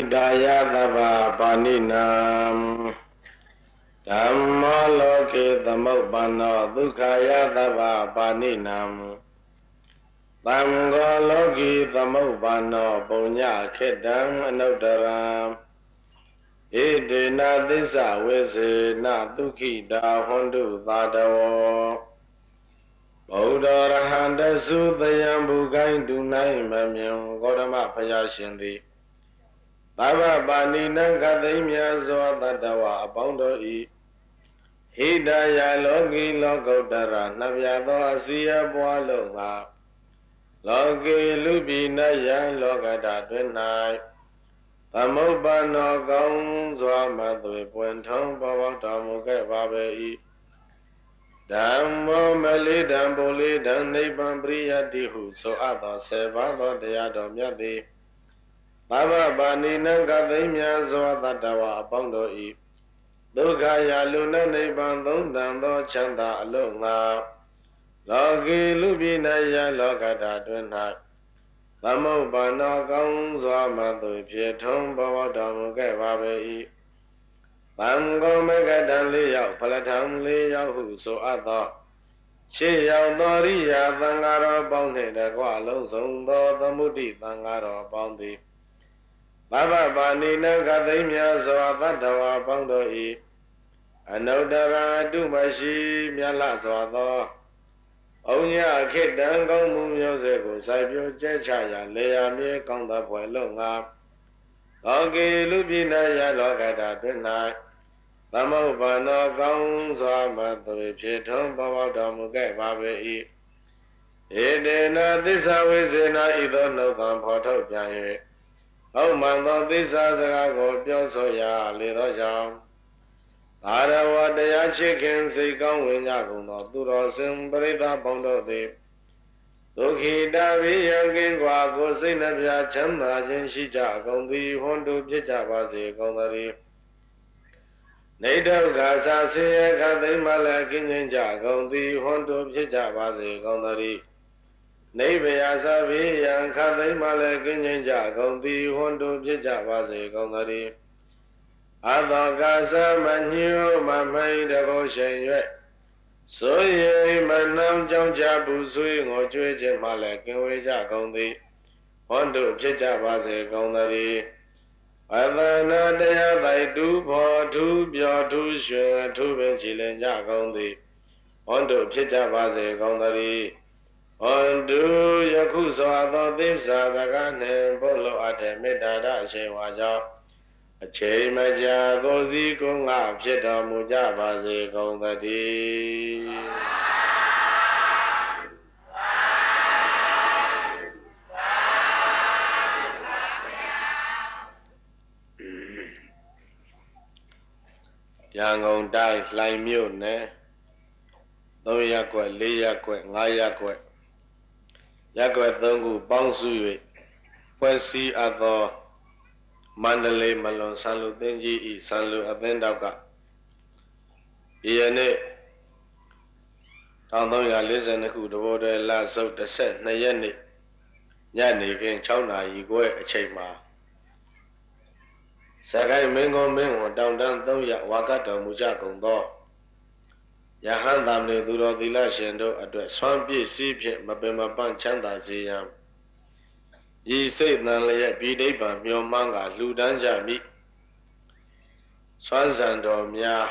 Hidaya Tava Paninam Dhamma Loke Thamopano Dukhaya Tava Paninam Thamgo Loki Thamopano Punya Khedam Anuttaram Idena Disa Vese Na Dukhita Hondu Thadawo Buddha Rahanda Sudayam Bugain Dunai Mamyam Gautama Phayashindi Tava Panina Kathimya Svatadawa Abondo I Hidaya Loki Lokottara Navyado Asiya Bwalonga Loki Lubinaya Lokata Twenai Thamopano Gaung Swamatwe Puentong Bhavatamuke Babe I Dhammo Melidam Bolidam Nibbam Priyatihu So Atho Sevado Deyado Myati Tava Panina Kathimya Svatadawa Abondo I Dukhaya Luna Nibbam Thundam Chanda Alunga Loki Lubinaya Lokata Twenai Thamopano Gaung Swamatwe Puentong Bhavatamuke Babe I Thamgo Megadan Liyao Palatam Liyao Hu So Atho Che Yao Thoriya Thangaro Bonghe Dagwa Long Song Tho Thamuti Thangaro Bongdi Baba Panina Kathimya Svatadawa Bondo I Anuttara Dumashi Myala Svatho Onya Khedam Gong Mu Myose Ko Saipyo Chechaya Leya Mye Kong Tha Pwe Lunga Loki Lubinaya Lokata Twenai Thamopano Gaung Swamatwe Puentong Bhavatamuke Babe I Edena Disa Vesena Idho Nutham Photo Pyanye Homantho Disa Saka Ko Pyo Soya Ledo Chang Tharawa Daya Chikin Sikang Winya Kundo Turo Sim Parita Bondo De Dukhita Viyankin Kwa Ko Sinapya Chanda Jin Shija Kundi Hondu Pyecha Base Kundari Nato Gasa Siya Kathimala Kinja Kundi Hondu Pyecha Base Kundari Nibaya Viyan Kathimala Kinja Kundi Hondu Pyecha Base Kundari Atho Gasa Manyo Mamai Dabo Shen Yue So Ye Manam Jong Jabu Sui Ngo Chue Chen Mala Kinwe Ja Kundi Hondu Pyecha Base Kundari Adana Daya Thai Tu Pho Tu Pyo Tu Shuen Tu Bin Chilin Ja Kundi Hondu Pyecha Base Kundari Hondu Yaku So Atho Disa Sakane Polo Ate Mittara Shewa Ja Ache Maja Gozi Kunga Pyeto Muja Base Kundari Yangon Dai Laiမြို့နယ်3 ရပ်ကွက်4ရပ်ကွက်5ရပ်ကွက်ရပ်ကွက်3ခုပေါင်းစု၍ဖွဲ့စည်းအပ်သောမန္တလေးမလွန်ဆန်လူသင်းကြီး၏ဆန်လူအသင်းတောက်ကဒီယနေ့1342ခုတဘောတည်းလစုပ်12ရက်နေ့ညနေခင်း6နာရီခွဲအချိန်မှာစကိုင်းမင်းကုန်းမင်းဝန်တောင်တန်း300ဝါကတော်မူကြကုန်သောယဟန်သမဏေသူတော်သီလရှင်တို့အတွက်ဆွမ်းပြည့်စည်းဖြင့်မပင်မပန်းချမ်းသာစေရန်ဤစိတ်တန်လျက်ပြည်နိဗ္ဗာန်မျှော်မှန်းကလှူဒန်းကြမည်ဆွမ်းဆံတော်များ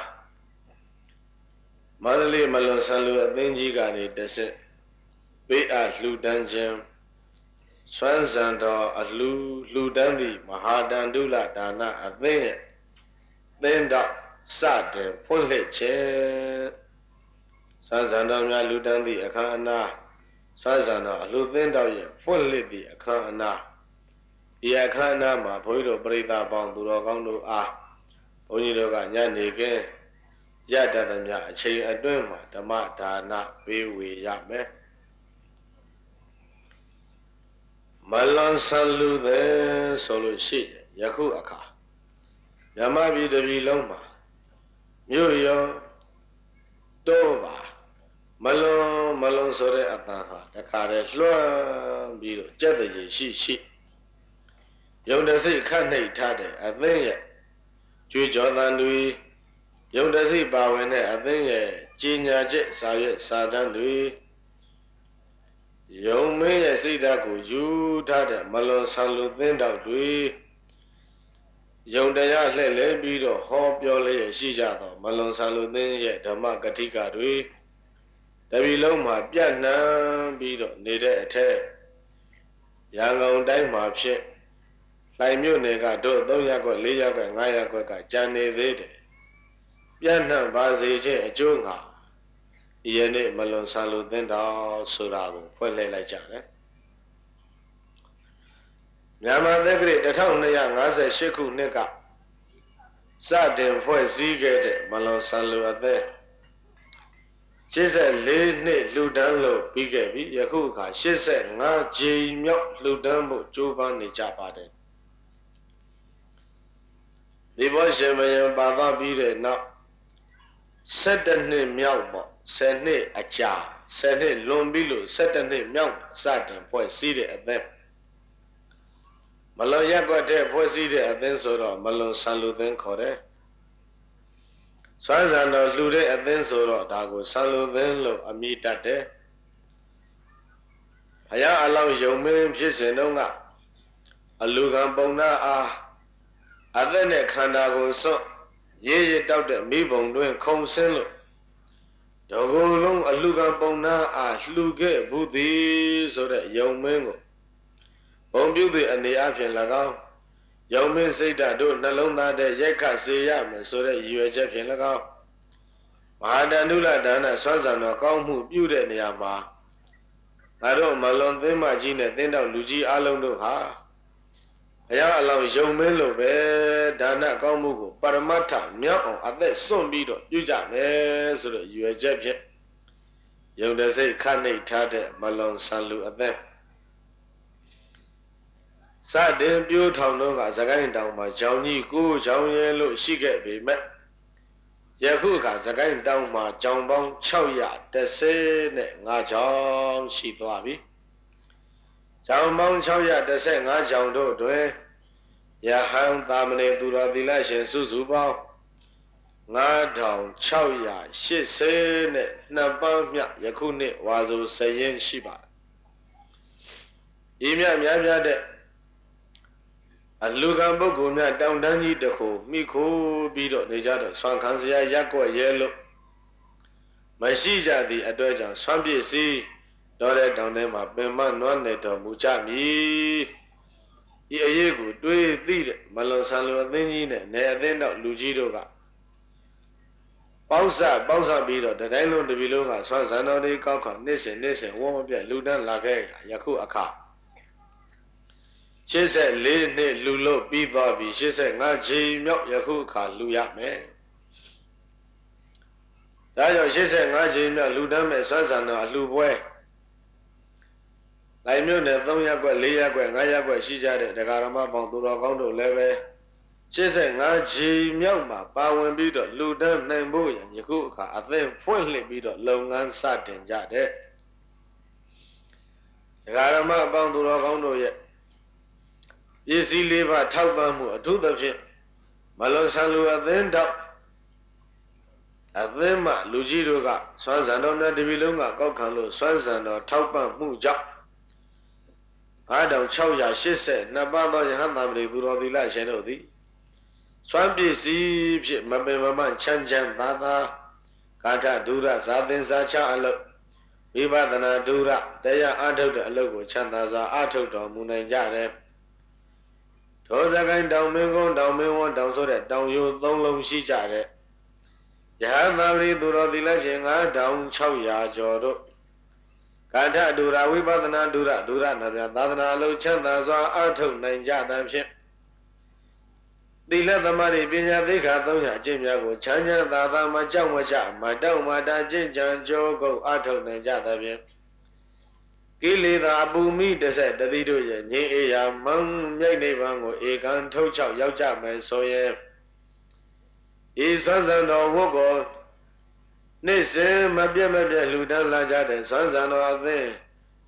မန္တလေးမလွန်ဆန်လူအသင်းကြီးကနေတဆင့်ပေးအပ်လှူဒန်းခြင်းဆွမ်းဆံတော်အလှူဒန်းသည့်မဟာတန္တုလဒါနအသင်းရဲ့သင်းတော်စတင်ဖွင့်လှစ်ခြင်းဆွမ်းဆံတော်များလှူဒန်းသည့်အခမ်းအနားဆွမ်းဆံတော်အလှူသင်းတော်ရဲ့ဖွင့်လှစ်သည့်အခမ်းအနားဒီအခမ်းအနားမှာဘုန်းကြီးတို့ပရိသတ်ပေါင်းသူတော်ကောင်းတို့အားဘုန်းကြီးတို့ကညနေခင်းရတတ်သမျှအချိန်အတွင်းမှာဓမ္မဒါနပေးဝေရမယ်မလွန်ဆန်လူသည်ဆိုလို့ရှိရင်ယခုအခါဓမ္မပြည်တစ်ပြည်လုံးမှာမြို့ရောတိုးပါမလွန်ဆိုတဲ့အတန်ဟာတခါတည်းလွှမ်းပြီးတော့ကြက်တရေရှိယုံတစိတ်ခတ်နှိပ်ထားတဲ့အသင်းရဲ့ကြွေးကြော်သံတွေယုံတစိတ်ပါဝင်တဲ့အသင်းရဲ့ကြီးညာချက်စာရွက်စာတမ်းတွေယုံမင်းရဲ့စိတ်ဓာတ်ကိုယူထားတဲ့မလွန်ဆန်လူသင်းတောက်တွေယုံတရားလှည့်လည်ပြီးတော့ဟောပြောလျက်ရှိကြသောမလွန်ဆန်လူသင်းရဲ့ဓမ္မကတိကတွေတပီလုံးမှာပြန့်နှံ့ပြီးတော့နေတဲ့အထက်ရန်ကုန်တိုင်းမှာဖြစ်လှိုင်မြို့နယ်ကတို့3ရပ်ကွက်4ရပ်ကွက်5ရပ်ကွက်ကကြံနေသေးတယ်ပြန့်နှံ့ပါစေခြင်းအကျိုးငါဒီယနေ့မလွန်ဆန်လူသင်းတော်ဆိုတာကိုဖွင့်လှစ်လိုက်ကြတယ်မြန်မာသက္ကရာ1258ခုနှစ်ကစတင်ဖွဲ့စည်းခဲ့တဲ့မလွန်ဆန်လူအသင်း84နှစ်လှူဒန်းလို့ပြီးခဲ့ပြီယခုအခါ85ကြိမ်မြောက်လှူဒန်းဖို့ကြိုးပမ်းနေကြပါတယ်ဒီဘောရှင်မယံပါသွားပြီးတဲ့နောက်17နှစ်မြောက်ပေါ့10နှစ်အကြာ10နှစ်လွန်ပြီလို့17နှစ်မြောက်စတင်ဖွဲ့စည်းတဲ့အသင်းမလွန်ရက်ွက်တဲ့ဖွဲ့စည်းတဲ့အသင်းဆိုတော့မလွန်ဆန်လူသင်းခေါ်တယ်စွမ်းဆန်တော်လှူတဲ့အသင်းဆိုတော့ဒါကိုဆန်လူသင်းလို့အမည်တတ်တယ်ဘုရားအလောင်းယုံမင်းဖြစ်စဉ်တုန်းကအလူကံပုံနာအားအသက်နဲ့ခန္ဓာကိုစွန့်ရေးရတောက်တဲ့မိဘုံတွင်ခုံဆင်းလို့တကူလုံးအလူကံပုံနာအားလှူခဲ့ဘူးသည်ဆိုတဲ့ယုံမင်းကိုဘုံပြုသည့်အနေအဖြင့်၎င်းယုံမင်းစိတ်ဓာတ်တို့နှလုံးသားတဲ့ရိုက်ခတ်စေရမယ်ဆိုတဲ့ရည်ရွယ်ချက်ဖြင့်၎င်းမဟာတန္တုလဒါနစွမ်းဆောင်တော်ကောင်းမှုပြုတဲ့နေရာမှာငါတို့မလွန်သင်းမကြီးနဲ့သင်းတော်လူကြီးအလုံးတို့ဟာဘုရားအလောင်းယုံမင်းလို့ပဲဒါနကောင်းမှုကိုပရမတ္ထမြောက်အောင်အသက်စွန့်ပြီးတော့ပြုကြမယ်ဆိုတဲ့ရည်ရွယ်ချက်ဖြင့်ယုံတဲ့စိတ်ခတ်နှိပ်ထားတဲ့မလွန်ဆန်လူအသက်စတင်ပြိုးထောင်တော့ကစကိုင်းတောင်မှာကြောင်ကြီးကိုကြောင်ရဲလို့ရှိခဲ့ပေမဲ့ယခုကစကိုင်းတောင်မှာကြောင်ပေါင်း615ကြောင်ရှိသွားပြီကြောင်ပေါင်း615ကြောင်တို့တွင်ယဟန်သာမဏေသူတော်သီလရှင်စုစုပေါင်း9682ပန်းမြယခုနှစ်ဝါဆိုစရင်ရှိပါတယ်ဤမြများပြတဲ့အလူကံပုဂ္ဂိုလ်များတောင်တန်းကြီးတစ်ခုမိခိုးပြီးတော့နေကြတော့ဆွမ်းခံစရာရက်ွက်ရဲလို့မရှိကြသည့်အတွက်ကြောင့်ဆွမ်းပစ္စည်းတော်တဲ့တောင်ထဲမှာပင်မနွမ်းနေတော်မူကြမည်ဒီအရေးကိုတွေးသိတဲ့မလွန်ဆန်လူအသင်းကြီးနဲ့နေအသင်းတော်လူကြီးတို့ကပေါင်းစပြီးတော့တတိုင်းလုံးတပြည်လုံးကဆွမ်းဆန်တော်တွေကောက်ခါနေ့စဉ်ဝုန်းမပြတ်လူတန်းလာခဲ့ယခုအခါ84နှစ်လူလို့ပြီးသွားပြီ85ချိန်မြောက်ယခုအခါလူရမယ်ဒါကြောင့်85ချိန်မြောက်လူတန်းမဲ့ဆွမ်းဆန်တော်အလှပွဲလိုက်မြို့နယ်3ရပ်ကွက်4ရပ်ကွက်5ရပ်ကွက်ရှိကြတဲ့ဒကာရမပေါင်းသူတော်ကောင်းတို့လည်းပဲ85ချိန်မြောက်မှာပါဝင်ပြီးတော့လူတန်းနိုင်ဖို့ရယခုအခါအသင်းဖွင့်လှစ်ပြီးတော့လုပ်ငန်းစတင်ကြတဲ့ဒကာရမပေါင်းသူတော်ကောင်းတို့ရဲ့ပစ္စည်းလေးပါထောက်ပံ့မှုအထူးသဖြင့်မလွန်ဆန်လူအသင်းတော်အသင်းမှလူကြီးတို့ကစွမ်းဆန်တော်များတပည့်လုံးကကောက်ခံလို့စွမ်းဆန်တော်ထောက်ပံ့မှုကြောင့်9682ပါးသောယဟန်သမဏေသူတော်သီလရှင်တို့သည်စွမ်းပစ္စည်းဖြင့်မပင်မပန်းချမ်းချမ်းသာသာကာထဒုရဇာသင်္စာချအလုပ်ဝိပဿနာဒုရတရားအထုတ်တဲ့အလုပ်ကိုချမ်းသာစွာအထုတ်တော်မူနိုင်ကြတယ်ထိုစကိုင်းတောင်မင်းကုန်းတောင်မင်းဝန်းတောင်ဆိုတဲ့တောင်ရိုး3လုံးရှိကြတဲ့ယဟန်သမဏေသူတော်သီလရှင်9600ကျော်တို့ကာထဒုရဝိပဿနာဒုရနာပြသာသနာအလုပ်ချမ်းသာစွာအထုတ်နိုင်ကြသဖြင့်သီလသမารိပညာသိက္ခာ300အကျင့်များကိုချမ်းချမ်းသာသာမကြောက်မချမတောင့်မတာကျင့်ကြံကြိုးကုပ်အထုတ်နိုင်ကြသဖြင့်ကိလေသာအပူမိတဆက်တတိတို့ရဲ့ငြိမ်းအေးရာမန်းမြိတ်နိဗ္ဗာန်ကိုဧကံထုတ်ချောက်ရောက်ကြမယ်ဆိုရင်ဤဆွမ်းဆန်တော်ဝတ်ကိုနေ့စဉ်မပြတ်လှူဒန်းလာကြတဲ့ဆွမ်းဆန်တော်အသင်း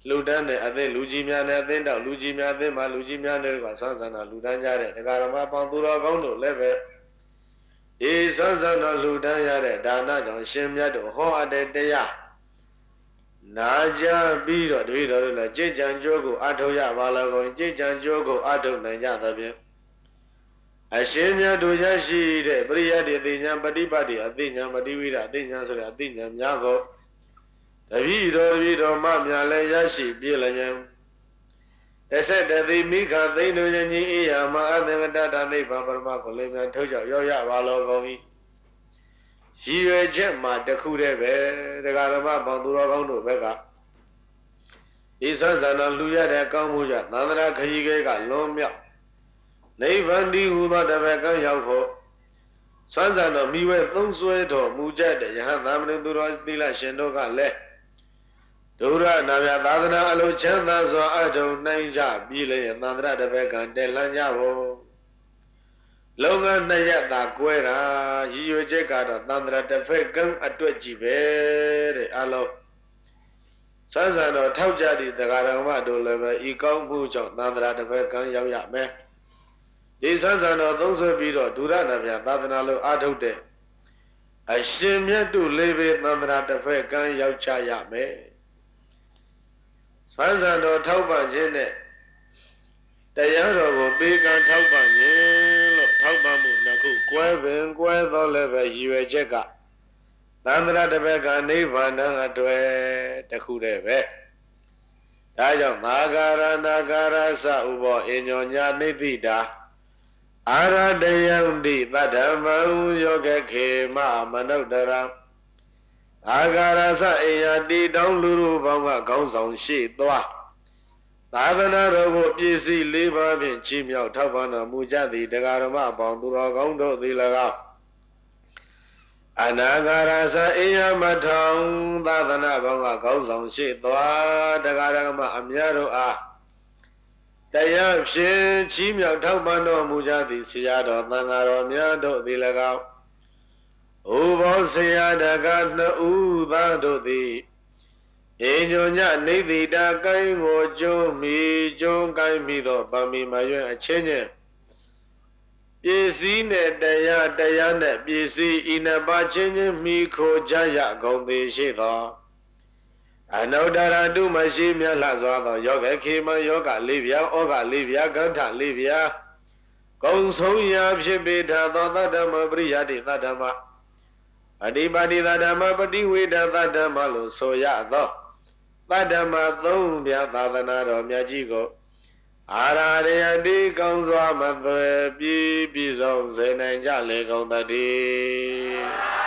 လူတန်းတဲ့အသင်းလူကြီးများနဲ့အသင်းတော်လူကြီးများအသင်းမှာလူကြီးများနဲ့ကဆွမ်းဆန္ဒလူတန်းကြတဲ့တရားဓမ္မပေါင်းသူတော်ကောင်းတို့လည်းပဲဤဆွမ်းဆန္ဒလူတန်းရတဲ့ဒါနကြောင့်ရှင်မြတ်တို့ဟောအပ်တဲ့တရားနာကြပြီးတော့တပည့်တော်တို့လည်းကြည်ကြံကြိုးကိုအထောက်ရပါလောကုန်ကြည်ကြံကြိုးကိုအထောက်နိုင်ကြသဖြင့်အရှင်မြတ်တို့ရရှိတဲ့ပရိယတ်တိအသိဉာဏ်ပฏิပတ်တိအသိဉာဏ်ပฏิဝိဒအသိဉာဏ်ဆိုတဲ့အသိဉာဏ်များကိုတပည့်တော်မှများလည်းရရှိပြည့်လျံတဆက်တသိမိခသိမ့်တို့ယဉ်ကြီးအေယမအသင်္ကတတနိဗ္ဗာန်ပရမကိုလည်းများထုတ်ကြောက်ရောက်ရပါလောကုန်၏ရည်ရွယ်ချက်မှာတခုတည်းပဲတရားဓမ္မပေါင်းသူတော်ကောင်းတို့ဘက်ကဤဆန်းဆန္ဒလူရတဲ့ကောင်းမှုကြောင့်သန္တရာခရီးခဲကလွန်မြောက်နိဗ္ဗာန်တည်ဟူသောတပည့်ကံရောက်ဖို့ဆန်းဆန္ဒမိဝဲသုံးဆွဲတော်မူကြတဲ့ယဟန်သာမဏေသူတော်သီလရှင်တို့ကလည်းဒုရနာမြသာသနာအလိုချမ်းသာစွာအထုံနိုင်ကြပြီးလျင်သန္တရာတပည့်ကံတက်လှမ်းကြဖို့လုံငန်းနှစ်ရက်သာကွဲတာရည်ရွယ်ချက်ကတော့သန္တရာတစ်ဖက်ကံအတွက်ကြည့်ပဲတဲ့အလုံးဆန်းဆန်းတော်ထောက်ကြသည့်တရားဓမ္မတို့လည်းပဲဤကောင်းမှုကြောင့်သန္တရာတစ်ဖက်ကံရောက်ရမယ်ဒီဆန်းဆန်းတော်သုံးဆွဲပြီးတော့ဒုရနာမြသာသနာလို့အားထုတ်တဲ့အရှင်မြတ်တို့လေးပဲသန္တရာတစ်ဖက်ကံရောက်ချရမယ်ဆန်းဆန်းတော်ထောက်ပံ့ခြင်းနဲ့တရားတော်ကိုပေးကံထောက်ပံ့ခြင်းလို့ထောက်ပံ့မှုနှစ်ခုကွဲပင်ကွဲသောလည်းပဲရည်ရွယ်ချက်ကသန္တရာတစ်ဖက်ကနိဗ္ဗာန်အတွက်တခုတည်းပဲဒါကြောင့်မာဂရနာဂရသဥဘောအညောညာနိတိတာအာရတယံတိသတ္တမံယောဂခေမမနုဿရံအာဂရသအေယတိတောင်းလူလူပေါင်းကခေါင်းဆောင်ရှိသွားသာသနာတော်ကိုပြည့်စည်၄ပါးဖြင့်ချီးမြှောက်ထောက်ပံ့တော်မူကြသည့်တရားဓမ္မပေါင်းသူတော်ကောင်းတို့သည်၎င်းအနာဂရသအေယမထောင်သာသနာပေါင်းကခေါင်းဆောင်ရှိသွားတရားဓမ္မအများတို့အားတရားဖြင့်ချီးမြှောက်ထောက်ပံ့တော်မူကြသည့်ဆရာတော်သံဃာတော်များတို့သည်၎င်းဥဘောဆရာတကနှစ်ဦးသားတို့သည်ဧညုံညနေတိတာကိုင်းကိုကျွန်းမီကျွန်းကိုင်းမိသောဗမီမရွင်အချင်းချင်းပစ္စည်းနဲ့တရားနဲ့ပစ္စည်းဤနှစ်ပါးချင်းချင်းမိခိုကြရကုန်သည်ရှိသောအနုတ္တရတုမရှိမြတ်လှစွာသောယောဂခေမယောဂလေးပြာဩဃလေးပြာကဋ္ဌလေးပြာကုံဆုံးရာဖြစ်ပေထသောသတ္တမပရိယတိသတ္တမအတိပါတိသတ္တမပฏิဝေဒသတ္တမလို့ဆိုရသောသတ္တမသုံးပြသာသနာတော်မြတ်ကြီးကိုအာရယတိကောင်းစွာမသွဲပြည်စုံစေနိုင်ကြလေကုန်တည်း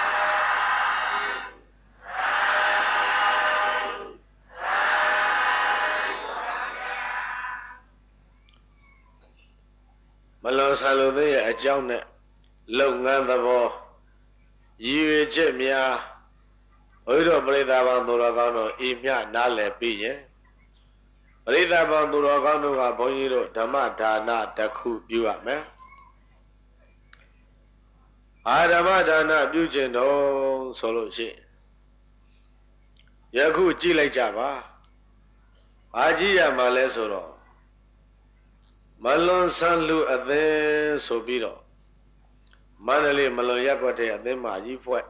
မလွန်ဆန်လိုသေးရဲ့အကြောင်းနဲ့လုပ်ငန်းသဘောရည်ရွယ်ချက်များဘုရားပရိသတ်ပေါင်းသူတော်ကောင်းတို့ဤမျှနားလည်ပြီးရင်ပရိသတ်ပေါင်းသူတော်ကောင်းတို့ကဘုန်းကြီးတို့ဓမ္မဒါနတစ်ခုပြုရမယ်အာဓမ္မဒါနပြုခြင်းတော့ဆိုလို့ရှိရင်ယခုကြည့်လိုက်ကြပါဘာကြည့်ရမှာလဲဆိုတော့မလွန်ဆန်းလူအသင်းဆိုပြီးတော့မန္တလေးမလွန်ရက်ွက်တဲ့အသင်းမကြီးဖွဲ့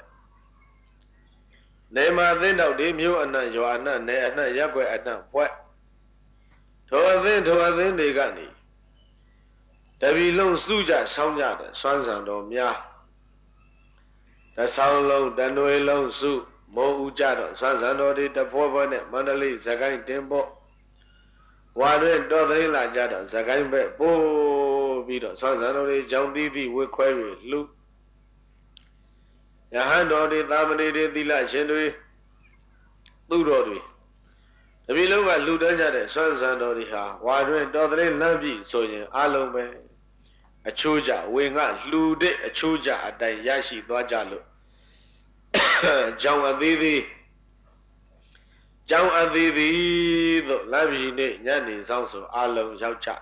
နေမှာအသင်းတော်ဒီမျိုးအနှံ့ရွာအနှံ့နယ်အနှံ့ရက်ွက်အနှံ့ဖွဲ့ထိုအသင်းတွေကနေတပီလုံးစုကြဆောင်းကြတယ်စွမ်းဆံတော်များတဆောင်းလုံးတနွေလုံးစုမိုးဥကြတော့စွမ်းဆံတော်တွေတဖွဲဖွဲနဲ့မန္တလေးစကိုင်းတင်ဖို့ဝါတွင်တော်သိလာကြတော့စကိုင်းဘက်ပို့ပြီးတော့စွမ်းဆံတော်တွေကြောင်းတီးတီးဝှခွဲ၍လှူယဟန်တော်တွေသာမဏေတွေသီလရှင်တွေသူတော်တွေတပီလုံးကလှူဒန်းကြတဲ့စွမ်းဆံတော်တွေဟာဝါတွင်တော်သိလမ်းပြီဆိုရင်အလုံးပဲအချိုးကြဝေငှလှူတဲ့အချိုးကြအတိုင်းရရှိသွားကြလို့ကြောင်းအသေးသေးသို့လမ်းပြီနေ့ညနေဆောင်ဆိုအလုံးရောက်ကြ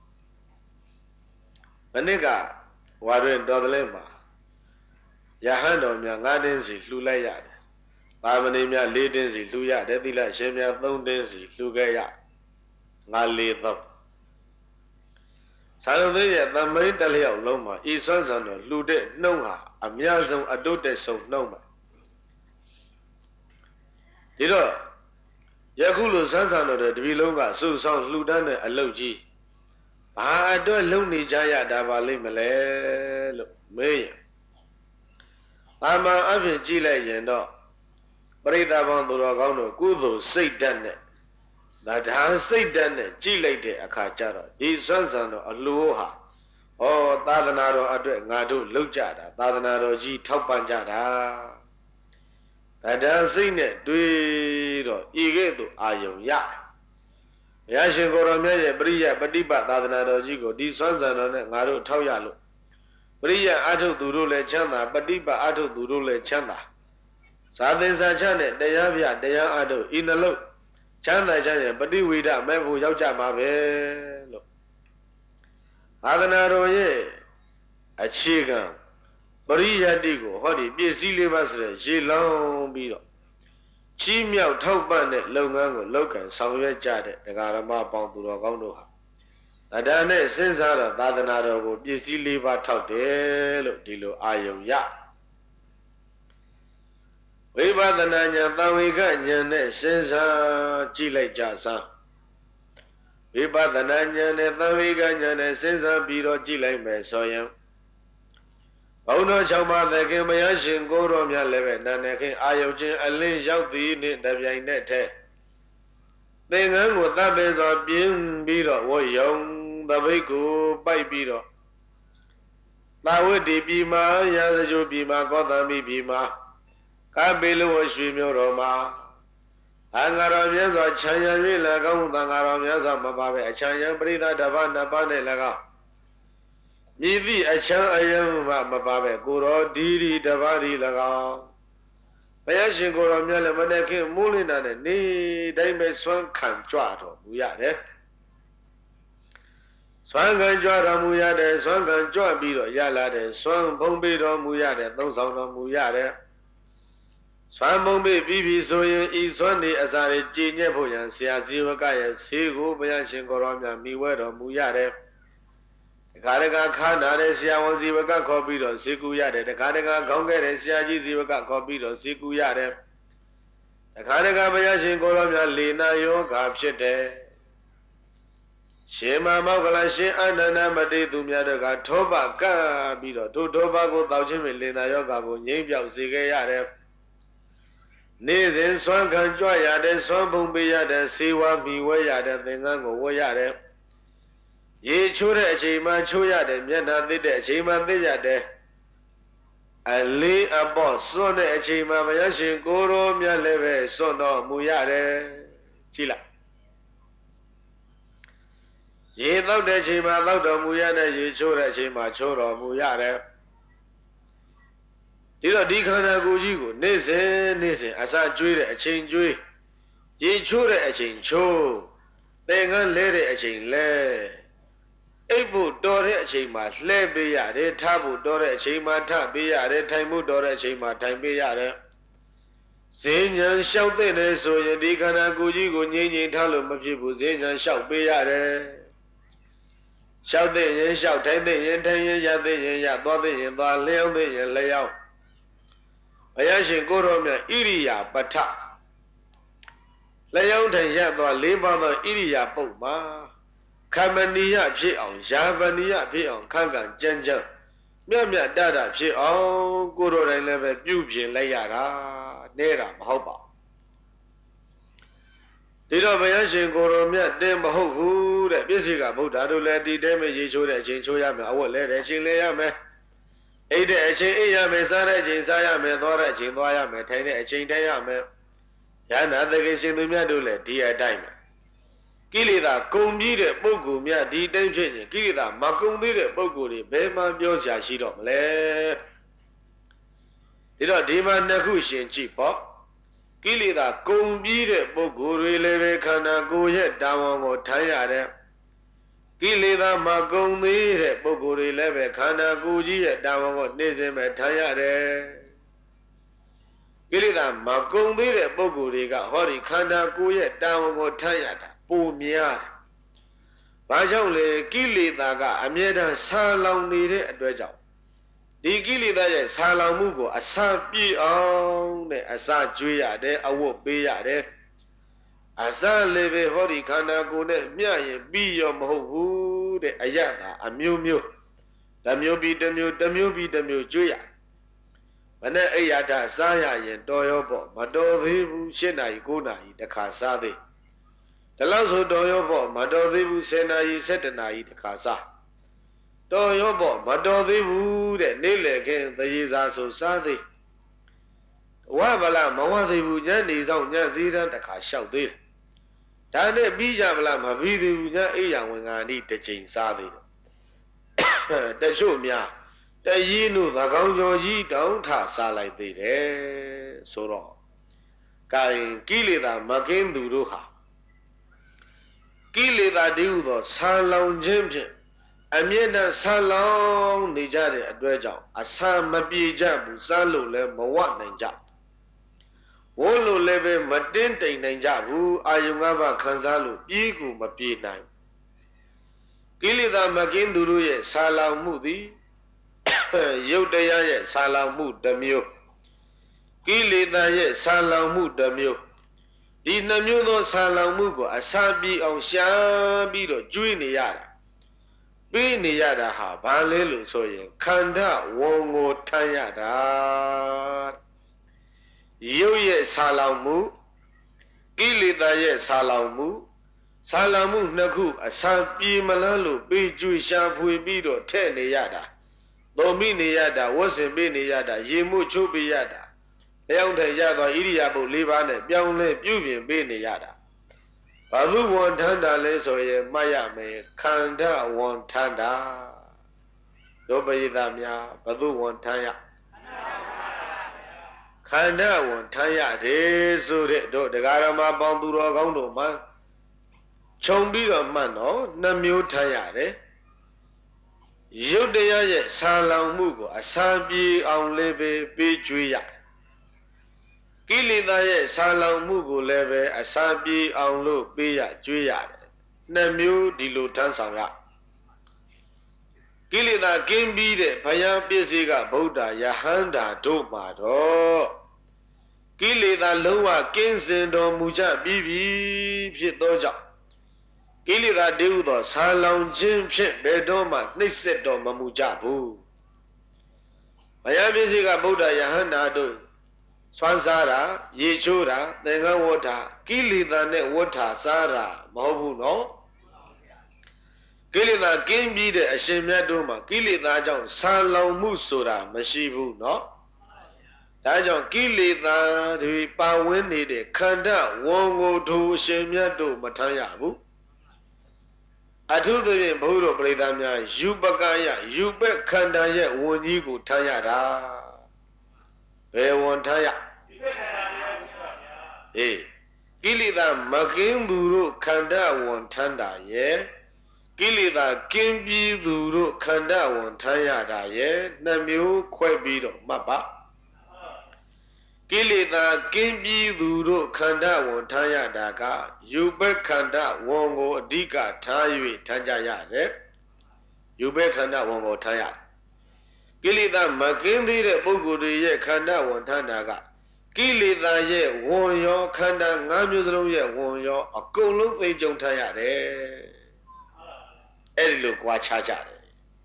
မနစ်ကဝါတွင်တော်သိမှာယဟန်တော်များငါးတင်းစီလှူလိုက်ရတယ်သာမဏေများ၄တင်းစီလှူရတယ်သီလရှင်များ၃တင်းစီလှူခဲ့ရငါ၄တော့သာရုံသေးရဲ့သမိန်တလျောက်လုံးမှာဤစွမ်းစွမ်းတော်လှူတဲ့နှုံးဟာအများဆုံးအတုတက်ဆုံးနှုံးပါဒီတော့ယခုလိုစွမ်းစွမ်းတော်တဲ့တပည့်လုံးကစုဆောင်လှူဒန်းတဲ့အလုပ်ကြီးဘာအတွက်လုံနေကြရတာပါလိမ့်မလဲလို့မေးရင်သာမန်အဖြစ်ကြည့်လိုက်ရင်တော့ပရိသတ်ပေါင်းသူတော်ကောင်းတို့ကုသိုလ်စိတ်ဓာတ်နဲ့ဒါစိတ်ဓာတ်နဲ့ကြည့်လိုက်တဲ့အခါကျတော့ဒီစွမ်းစွမ်းတော်အလိုဟာသာသနာတော်အတွက်ငါတို့လုပ်ကြတာသာသနာတော်ကြီးထောက်ပံ့ကြတာဒါစိတ်နဲ့တွေးတော့ဤကဲ့သို့အာယုံရဘုရားရှင်ကိုရောမြတ်ရဲ့ပရိယပฏิပတ်သာသနာတော်ကြီးကိုဒီစွမ်းစွမ်းတော်နဲ့ငါတို့ထောက်ရလို့ပရိယအာထုသူတို့လည်းချမ်းသာပฏิပတ်အာထုသူတို့လည်းချမ်းသာဇာသင်္စာချနဲ့တရားပြတရားအာထုဤနှလုံးချမ်းသာချမ်းရဲ့ပฏิဝေဒမဲ့ဖို့ရောက်ကြမှာပဲလို့သာသနာတော်ရဲ့အခြေခံပရိယတ္တိကိုဟောဒီပြည့်စည်လေးပါးဆိုတဲ့ရေလောင်းပြီးတော့ချီးမြှောက်ထောက်ပံ့တဲ့လုပ်ငန်းကိုလုပ်ကံဆောင်ရွက်ကြတဲ့တရားဓမ္မပေါင်းသူတော်ကောင်းတို့ဟာဒါနဲ့စဉ်းစားတော့သာသနာတော်ကိုပြည့်စည်လေးပါးထောက်တယ်လို့ဒီလိုအာယုံရဝိပဿနာဉာဏ်သံဝေကဉာဏ်နဲ့စဉ်းစားကြည့်လိုက်ကြစမ်းဝိပဿနာဉာဏ်နဲ့သံဝေကဉာဏ်နဲ့စဉ်းစားပြီးတော့ကြည့်လိုက်မယ်ဆိုရင်ဘုံတော်၆ပါးသခင်ဘုရားရှင်ကိုယ်တော်မြတ်လည်းပဲနာနေခင်အာယုချင်းအလင်းရောက်သည်နှင့်တပြိုင်နက်တည်းသင်္ကန်းကိုတပ်ပင်စွာပြင်းပြီးတော့ဝယုံသပိတ်ကိုပိုက်ပြီးတော့သာဝတိပြည်မှာရာဇဂိုပြည်မှာကောသမိပြည်မှာကာပေလဝရွှေမြို့တော်မှာအင်္ဂါတော်မြတ်စွာခြံရံ၍၎င်းသံဃာတော်မြတ်စွာမပါပဲအချမ်းရံပရိသတ်တပါးနှစ်ပါးနဲ့၎င်းမြည်သည့်အချမ်းအယံမပါပဲကိုတော်ဒီတပါးဒီ၎င်းဘုရားရှင်ကိုတော်မြတ်လည်းမနဲ့ခင်မိုးလင်းတာနဲ့နေတိုင်းပဲစွမ်းခံကြွတော်မူရတယ်စွမ်းခံကြွတော်မူရတယ်စွမ်းခံကြွပြီးတော့ရလာတယ်စွမ်းဖုံးပေးတော်မူရတယ်သုံးဆောင်တော်မူရတယ်စွမ်းဖုံးပေးပြီးပြီဆိုရင်ဤစွမ်းနေအစာတွေကြည်ညက်ဖို့ရန်ဆရာဇီဝကရဲ့ဆေးကိုဘုရားရှင်ကိုတော်မြတ်မိဝဲတော်မူရတယ်တခါတခါခါနာတဲ့ဆရာဝန်ဇီဝကခေါ်ပြီးတော့ဈေးကူရတယ်တခါတခါခေါင်းခဲ့တဲ့ဆရာကြီးဇီဝကခေါ်ပြီးတော့ဈေးကူရတယ်တခါတခါဘုရားရှင်ကိုတော်မြတ်လေနာယောဂါဖြစ်တယ်ရှင်မမောကလရှင်အနန္ဒမတိသူများတို့ကထောပကပ်ပြီးတော့ထိုထောပကိုတောက်ချင်းပဲလေနာယောဂါကိုငြိမ့်ပြောက်စေခဲ့ရတယ်နေ့စဉ်စွမ်းခံကြွရတဲ့စွမ်းပုံပေးရတဲ့စေဝါမိဝဲရတဲ့သင်္ကန်းကိုဝဲရတယ်ရေချိုးတဲ့အချိန်မှချိုးရတယ်မျက်နှာသစ်တဲ့အချိန်မှသစ်ရတယ်အလေးအပေါ့စွန့်တဲ့အချိန်မှဘုရားရှင်ကိုယ်တော်မြတ်လည်းပဲစွန့်တော်မူရတယ်ကြည့်လိုက်ရေတောက်တဲ့အချိန်မှတောက်တော်မူရတဲ့ရေချိုးတဲ့အချိန်မှချိုးတော်မူရတယ်ဒီတော့ဒီခန္ဓာကိုယ်ကြီးကိုနေ့စဉ်အစာကျွေးတဲ့အချိန်ကျွေးရေချိုးတဲ့အချိန်ချိုးသင်္ကန်းလဲတဲ့အချိန်လဲအိပ်ဖို့တော်တဲ့အချိန်မှာလှဲပေးရတယ်ထားဖို့တော်တဲ့အချိန်မှာထပေးရတယ်ထိုင်ဖို့တော်တဲ့အချိန်မှာထိုင်ပေးရတယ်ဈေးဉဏ်လျှောက်တဲ့လေဆိုရင်ဒီခန္ဓာကိုယ်ကြီးကိုငြိမ့်ငြိမ့်ထားလို့မဖြစ်ဘူးဈေးဉဏ်လျှောက်ပေးရတယ်လျှောက်တဲ့ရင်လျှောက်ထိုင်တဲ့ရင်ထိုင်ရင်ရတဲ့ရင်ရသွားတဲ့ရင်သွားလျှောက်တဲ့ရင်လျှောက်ဘုရားရှင်ကိုယ်တော်မြတ်ဣရိယာပထလျှောက်ထိုင်ရသွား၄ပါးသောဣရိယာပုတ်မှာခမဏီယဖြစ်အောင်ယာပဏီယဖြစ်အောင်ခန့်ခံကြမ်းကြမ်းမြတ်မြတ်တတဖြစ်အောင်ကိုယ်တော်တိုင်လည်းပဲပြုပြင်လိုက်ရတာနေတာမဟုတ်ပါဒီတော့ဘုရားရှင်ကိုယ်တော်မြတ်တင်းမဟုတ်ဘူးတဲ့ပြည့်စုံကဗုဒ္ဓတို့လည်းဒီတဲမရေချိုးတဲ့အချိန်ချိုးရမယ်အဝတ်လဲတဲ့အချိန်လဲရမယ်အိတ်တဲ့အချိန်အိတ်ရမယ်စားတဲ့အချိန်စားရမယ်သွားတဲ့အချိန်သွားရမယ်ထိုင်တဲ့အချိန်ထိုင်ရမယ်ယန္နာတကယ်ရှင်သူမြတ်တို့လည်းဒီအတိုင်းပဲကိလေသာကုန်ပြီးတဲ့ပုဂ္ဂိုလ်များဒီတိုင်းဖြစ်ရင်ကိလေသာမကုန်သေးတဲ့ပုဂ္ဂိုလ်တွေဘယ်မှပြောစရာရှိတော့မလဲဒီတော့ဒီမှာနှစ်ခုရှင်ကြည့်ပေါ့ကိလေသာကုန်ပြီးတဲ့ပုဂ္ဂိုလ်တွေလည်းပဲခန္ဓာကိုယ်ရဲ့တာဝန်ကိုထမ်းရတဲ့ကိလေသာမကုန်သေးတဲ့ပုဂ္ဂိုလ်တွေလည်းပဲခန္ဓာကိုယ်ကြီးရဲ့တာဝန်ကိုနေ့စဉ်ပဲထမ်းရတယ်ကိလေသာမကုန်သေးတဲ့ပုဂ္ဂိုလ်တွေကဟောဒီခန္ဓာကိုယ်ရဲ့တာဝန်ကိုထမ်းရတာပိုများတယ်။ဘာကြောင့်လဲကိလေသာကအမြဲတမ်းဆာလောင်နေတဲ့အတွက်ကြောင့်ဒီကိလေသာရဲ့ဆာလောင်မှုကိုအစာပြည့်အောင်တဲ့အစာကျွေးရတယ်အဝတ်ပေးရတယ်အစာလည်းပဲဟောဒီခန္ဓာကိုယ်နဲ့မျှရင်ပြီးရောမဟုတ်ဘူးတဲ့အယတာအမျိုးမျိုးတစ်မျိုးပြီးတစ်မျိုးတစ်မျိုးပြီးတစ်မျိုးကျွေးရမနဲ့အိယာထစားရရင်တော်ရောပေါ့မတော်သေးဘူး7 နာရီ9 နာရီတစ်ခါစားသေးဒီလောက်ဆိုတော်ရောပေါ့မတော်သေးဘူး10 နာရီ17 နာရီတစ်ခါစားတော်ရောပေါ့မတော်သေးဘူးတဲ့နေ့လေခင်းသရေစာဆိုစားသေးဝဗလားမဝသေးဘူးညနေဆောင်ညစည်းတန်းတစ်ခါလျှောက်သေးတယ်ဒါနဲ့ပြီးကြဗလားမပြီးသေးဘူးညအိယာဝင်ကဏီတစ်ချိန်စားသေးတယ်တချို့များတရီးတို့သကောင်းကျော်ကြီးတောင်းထစားလိုက်သေးတယ်ဆိုတော့ကာယကိလေသာမကင်းသူတို့ဟာကိလေသာတည်းဟုသောဆာလောင်ခြင်းဖြင့်အမြဲတမ်းဆာလောင်နေကြတဲ့အတွက်ကြောင့်အစာမပြေကြဘူးစားလို့လည်းမဝနိုင်ကြဝိုးလို့လည်းပဲမတင်းတိမ်နိုင်ကြဘူးအာယုံ၅ပါးခံစားလို့ပြေးကူမပြေးနိုင်ကိလေသာမကင်းသူတို့ရဲ့ဆာလောင်မှုသည်ရုပ်တရားရဲ့ဆာလောင်မှုတစ်မျိုးကိလေသာရဲ့ဆာလောင်မှုတစ်မျိုးဒီနှမျိုးသောဆာလောင်မှုကိုအစာပြေအောင်ရှာပြီးတော့ကျွေးနေရတာပေးနေရတာဟာဘာလဲလို့ဆိုရင်ခန္ဓာဝန်ကိုထမ်းရတာရုပ်ရဲ့ဆာလောင်မှုကိလေသာရဲ့ဆာလောင်မှုဆာလောင်မှုနှစ်ခုအစာပြေမလားလို့ပေးကျွေးရှာဖွေပြီးတော့ထည့်နေရတာတော်မိနေရတာဝတ်ဆင်ပေးနေရတာရေမှုချိုးပေးရတာလျောင်းထရသောဣရိယာပုတ်၄ပါးနဲ့ပြောင်းလဲပြုပြင်ပေးနေရတာဘာသူဝန်ထမ်းတာလဲဆိုရင်မှတ်ရမယ်ခန္ဓာဝန်ထမ်းတာတို့ပရိသတ်များဘာသူဝန်ထမ်းရခန္ဓာဝန်ထမ်းရတယ်ဆိုတဲ့တို့တရားဓမ္မပေါင်းသူတော်ကောင်းတို့မှာခြုံပြီးတော့မှတ်တော့နှမျိုးထမ်းရတယ်ရုပ်တရားရဲ့ဆာလောင်မှုကိုအစာပြေအောင်လည်းပဲပေးကျွေးရကိလေသာရဲ့ဆာလောင်မှုကိုလည်းပဲအစာပြေအောင်လို့ပေးရကျွေးရတယ်နှစ်မျိုးဒီလိုထမ်းဆောင်ရကိလေသာကင်းပြီးတဲ့ဘယံပစ္စည်းကဗုဒ္ဓယဟန္တာတို့မှာတော့ကိလေသာလုံးဝကင်းစင်တော်မူကြပြီးပြီဖြစ်သောကြောင့်ကိလေသာတည်းဟုသောဆာလောင်ခြင်းဖြင့်ဘယ်တော့မှနှိမ့်ဆက်တော်မမူကြဘူးဘယံပစ္စည်းကဗုဒ္ဓယဟန္တာတို့စွမ်းစားတာရေချိုးတာသင်္ကန်းဝတ်တာကိလေသာနဲ့ဝတ်တာစားတာမဟုတ်ဘူးနော်ကိလေသာကင်းပြီးတဲ့အရှင်မြတ်တို့မှာကိလေသာကြောင့်ဆာလောင်မှုဆိုတာမရှိဘူးနော်ဒါကြောင့်ကိလေသာတွေပါဝင်နေတဲ့ခန္ဓာဝန်ကိုတို့အရှင်မြတ်တို့မထမ်းရဘူးအထုသဖြင့်ဘုရားပရိသတ်များယူပကယယူပက်ခန္ဓာရဲ့ဝန်ကြီးကိုထမ်းရတာဘယ်ဝန်ထမ်းရကိလေသာမကင်းသူတို့ခန္ဓာဝန်ထမ်းတာရဲ့ကိလေသာကင်းပြီးသူတို့ခန္ဓာဝန်ထမ်းရတာရဲ့နှစ်မျိုးခွဲပြီးတော့မှတ်ပါကိလေသာကင်းပြီးသူတို့ခန္ဓာဝန်ထမ်းရတာကယူပက်ခန္ဓာဝန်ကိုအဓိကထား၍ထမ်းကြရတယ်ယူပက်ခန္ဓာဝန်ကိုထမ်းရကိလေသာမကင်းသေးတဲ့ပုဂ္ဂိုလ်တွေရဲ့ခန္ဓာဝန်ထမ်းတာကကိလေသာရဲ့ဝန်ရောခန္ဓာ၅မျိုးစလုံးရဲ့ဝန်ရောအကုန်လုံးသိကြုံထမ်းရတယ်အဲ့ဒီလိုကြွားချကြတယ်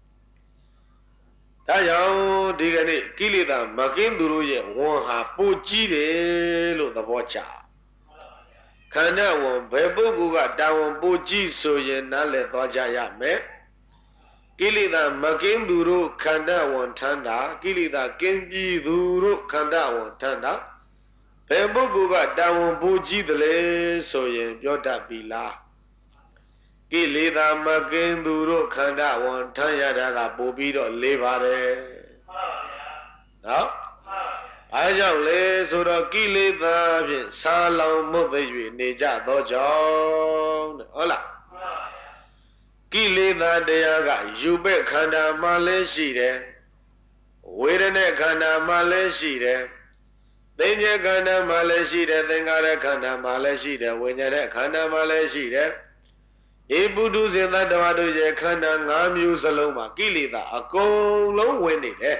ဒါကြောင့်ဒီကနေ့ကိလေသာမကင်းသူတို့ရဲ့ဝန်ဟာပိုကြီးတယ်လို့သဘောကျခန္ဓာဝန်ဘယ်ပုဂ္ဂိုလ်ကတာဝန်ပိုကြီးဆိုရင်နားလည်သွားကြရမယ်ကိလေသာမကင်းသူတို့ခန္ဓာဝန်ထမ်းတာကိလေသာကင်းပြီးသူတို့ခန္ဓာဝန်ထမ်းတာဘယ်ပုဂ္ဂိုလ်ကတာဝန်ပိုကြီးတယ်လဲဆိုရင်ပြောတတ်ပြီလားကိလေသာမကင်းသူတို့ခန္ဓာဝန်ထမ်းရတာကပို့ပြီးတော့လေးပါတယ်နော်အားကြောင့်လေဆိုတော့ကိလေသာဖြင့်ဆာလောင်မှုသိ၍နေကြသောကြောင့်ဟုတ်လားကိလေသာတရားကယူပက်ခန္ဓာမှာလည်းရှိတယ်ဝေဒနာခန္ဓာမှာလည်းရှိတယ်သိဉ္ဇခန္ဓာမှာလည်းရှိတယ်သင်္ခါရခန္ဓာမှာလည်းရှိတယ်ဝိညာဉ်ခန္ဓာမှာလည်းရှိတယ်ဧပုတုဇေတ္တဝါတို့ရဲ့ခန္ဓာ၅မျိုးစလုံးမှာကိလေသာအကုန်လုံးဝင်နေတယ်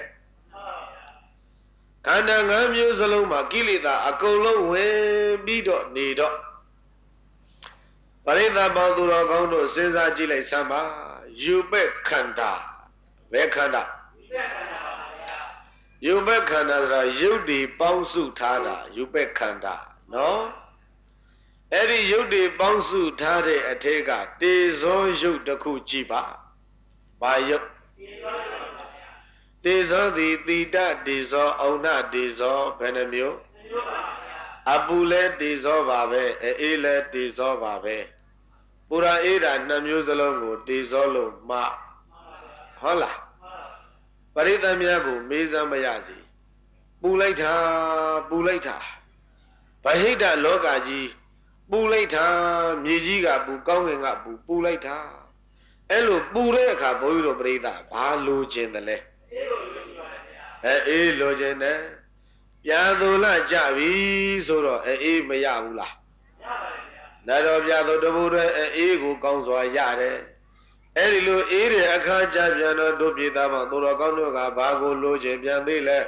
ခန္ဓာ၅မျိုးစလုံးမှာကိလေသာအကုန်လုံးဝင်ပြီးတော့နေတော့ပရိသတ်ပေါင်းသူတော်ကောင်းတို့စဉ်းစားကြည့်လိုက်စမ်းပါယူပက်ခန္ဓာဘယ်ခန္ဓာယူပက်ခန္ဓာဆိုတာယုတ်ဒီပေါင်းစုထားတာယူပက်ခန္ဓာနော်အဲ့ဒီယုတ်ဒီပေါင်းစုထားတဲ့အထက်ကတေဇောယုတ်တစ်ခုကြည့်ပါဘာယုတ်တေဇောသည်တိတတေဇောဩနတေဇောဘယ်နှမျိုးအပူလဲတေဇောပါပဲအေးလဲတေဇောပါပဲပူရာအေးတာနှစ်မျိုးစလုံးကိုတေဇောလို့မှဟုတ်လားပရိသတ်များကိုမေးစမ်းမရစီပူလိုက်တာပူလိုက်တာဗဟိတလောကကြီးပူလိုက်တာမြေကြီးကပူကောင်းကင်ကပူလိုက်တာအဲ့လိုပူတဲ့အခါဘုန်းကြီးတို့ပရိသတ်ဘာလိုချင်တယ်လဲအေးလိုချင်တယ်ပြာသူလကြပြီဆိုတော့အေးမရဘူးလားရပါဘူးဗျာတော်ပြာသူတပူတွေအေးကိုကောင်းစွာရတယ်အဲ့ဒီလိုအေးတဲ့အခါကြပြန်တော့တို့ပြည်သားပေါင်းသူတော်ကောင်းတို့ကဘာကိုလိုချင်ပြန်သေးလဲ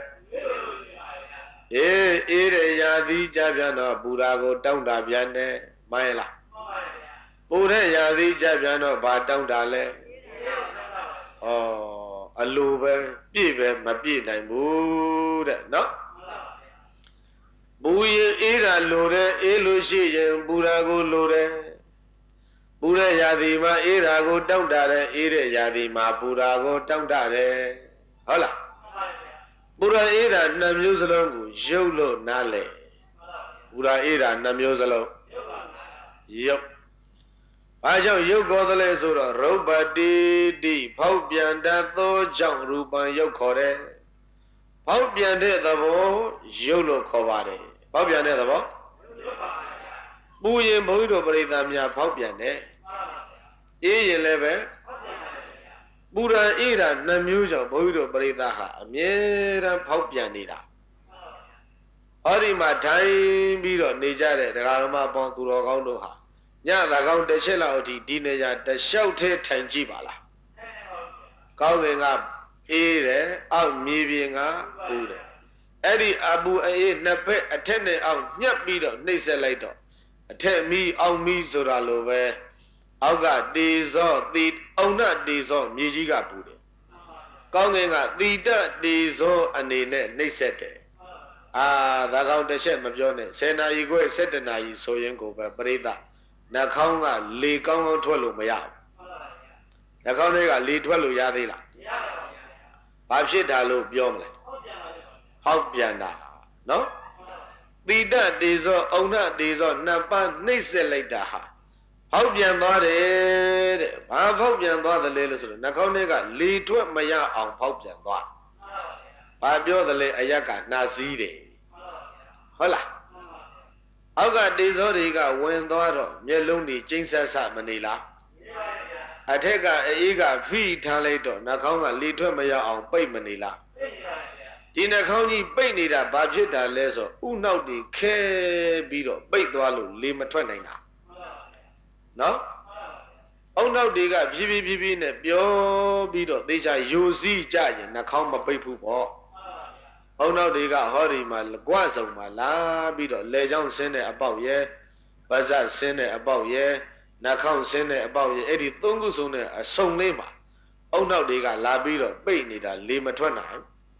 အေးတဲ့ရာသီကြပြန်တော့ပူရာကိုတောင်းတာပြန်တယ်မှန်လားပူတဲ့ရာသီကြပြန်တော့ဘာတောင်းတာလဲဩအလိုပဲပြည့်ပဲမပြည့်နိုင်ဘူးတဲ့နော်ပူရင်အေးတာလိုတယ်အေးလို့ရှိရင်ပူရာကိုလိုတယ်ပူတဲ့ရာသီမှာအေးတာကိုတောင်းတတယ်အေးတဲ့ရာသီမှာပူရာကိုတောင်းတတယ်ဟုတ်လားပူရာအေးတာနှစ်မျိုးစလုံးကိုရုပ်လို့နားလဲပူရာအေးတာနှစ်မျိုးစလုံးရုပ်ဘာကြောင့်ရုပ်ခေါ်သလဲဆိုတော့ရုပ်ပတိတိဖောက်ပြန်တတ်သောကြောင့်ရူပံရုပ်ခေါ်တယ်ဖောက်ပြန်တဲ့သဘောရုပ်လို့ခေါ်ပါတယ်ဖောက်ပြန်တဲ့သဘောပူရင်ဘုန်းကြီးတို့ပရိသတ်များဖောက်ပြန်တယ်အေးရင်လည်းပဲပူရန်အေးတာနှစ်မျိုးကြောင့်ဘုန်းကြီးတို့ပရိသတ်ဟာအမြဲတမ်းဖောက်ပြန်နေတာဟောဒီမှာထိုင်ပြီးတော့နေကြတဲ့ဒကာဓမ္မပေါင်းသူတော်ကောင်းတို့ဟာညသာကောင်းတစ်ချက်လောက်အထိဒီနေကြတလျှောက်ထဲထိုင်ကြည့်ပါလားကောင်းစဉ်ကအေးတယ်အောက်မြေပြင်ကပူတယ်အဲ့ဒီအပူအေးနှစ်ဖက်အထက်နဲ့အောက်ညှပ်ပြီးတော့နှိပ်စက်လိုက်တော့အထက်မီးအောက်မီးဆိုတာလိုပဲအောက်ကတေဇောတိအုံနတေဇောမြေကြီးကပူတယ်ကောင်းကင်ကတိတတေဇောအနေနဲ့နှိပ်စက်တယ်ဒါကောင်းတစ်ချက်မပြောနဲ့10နာရီခွဲ17နာရီဆိုရင်ကိုပဲပရိသတ်နှာခေါင်းကလေကောင်းကောင်းထွက်လို့မရဘူးနှာခေါင်းတွေကလေထွက်လို့ရသေးလားမရပါဘူးဘာဖြစ်တာလို့ပြောမလဲဟောက်ပြန်တာနော်တိတတေဇောအုံနတေဇောနှစ်ပါးနှိပ်စက်လိုက်တာဟာဟောက်ပြန်သွားတယ်တဲ့ဘာဖောက်ပြန်သွားသလဲလို့ဆိုတော့နှာခေါင်းတွေကလေထွက်မရအောင်ဖောက်ပြန်သွားဘာပြောသလဲအယက်ကနှာစည်းတယ်ဟုတ်လားအောက်ကတေဇောတွေကဝင်သွားတော့မျက်လုံးတွေကျိန်းဆက်ဆမနေလားအထက်ကအေးကဖိထားလိုက်တော့နှာခေါင်းကလေထွက်မရအောင်ပိတ်မနေလားဒီနှာခေါင်းကြီးပိတ်နေတာဘာဖြစ်တာလဲဆိုဥနောက်တွေခဲပြီးတော့ပိတ်သွားလို့လေမထွက်နိုင်တာနော်အုံနောက်တွေကဖြည်းဖြည်းနဲ့ပြောပြီးတော့သေချာယူစည်းကြရင်နှာခေါင်းမပိတ်ဘူးပေါ့အုံနောက်တွေကဟောဒီမှာကွစုံမှာလာပြီးတော့လေချောင်းဆင်းတဲ့အပေါက်ရဲ့ပါးစပ်ဆင်းတဲ့အပေါက်ရဲ့နှာခေါင်းဆင်းတဲ့အပေါက်ရဲ့အဲ့ဒီသုံးခုစုံတဲ့အစုံလေးမှာအုံနောက်တွေကလာပြီးတော့ပိတ်နေတာလေမထွက်နိုင်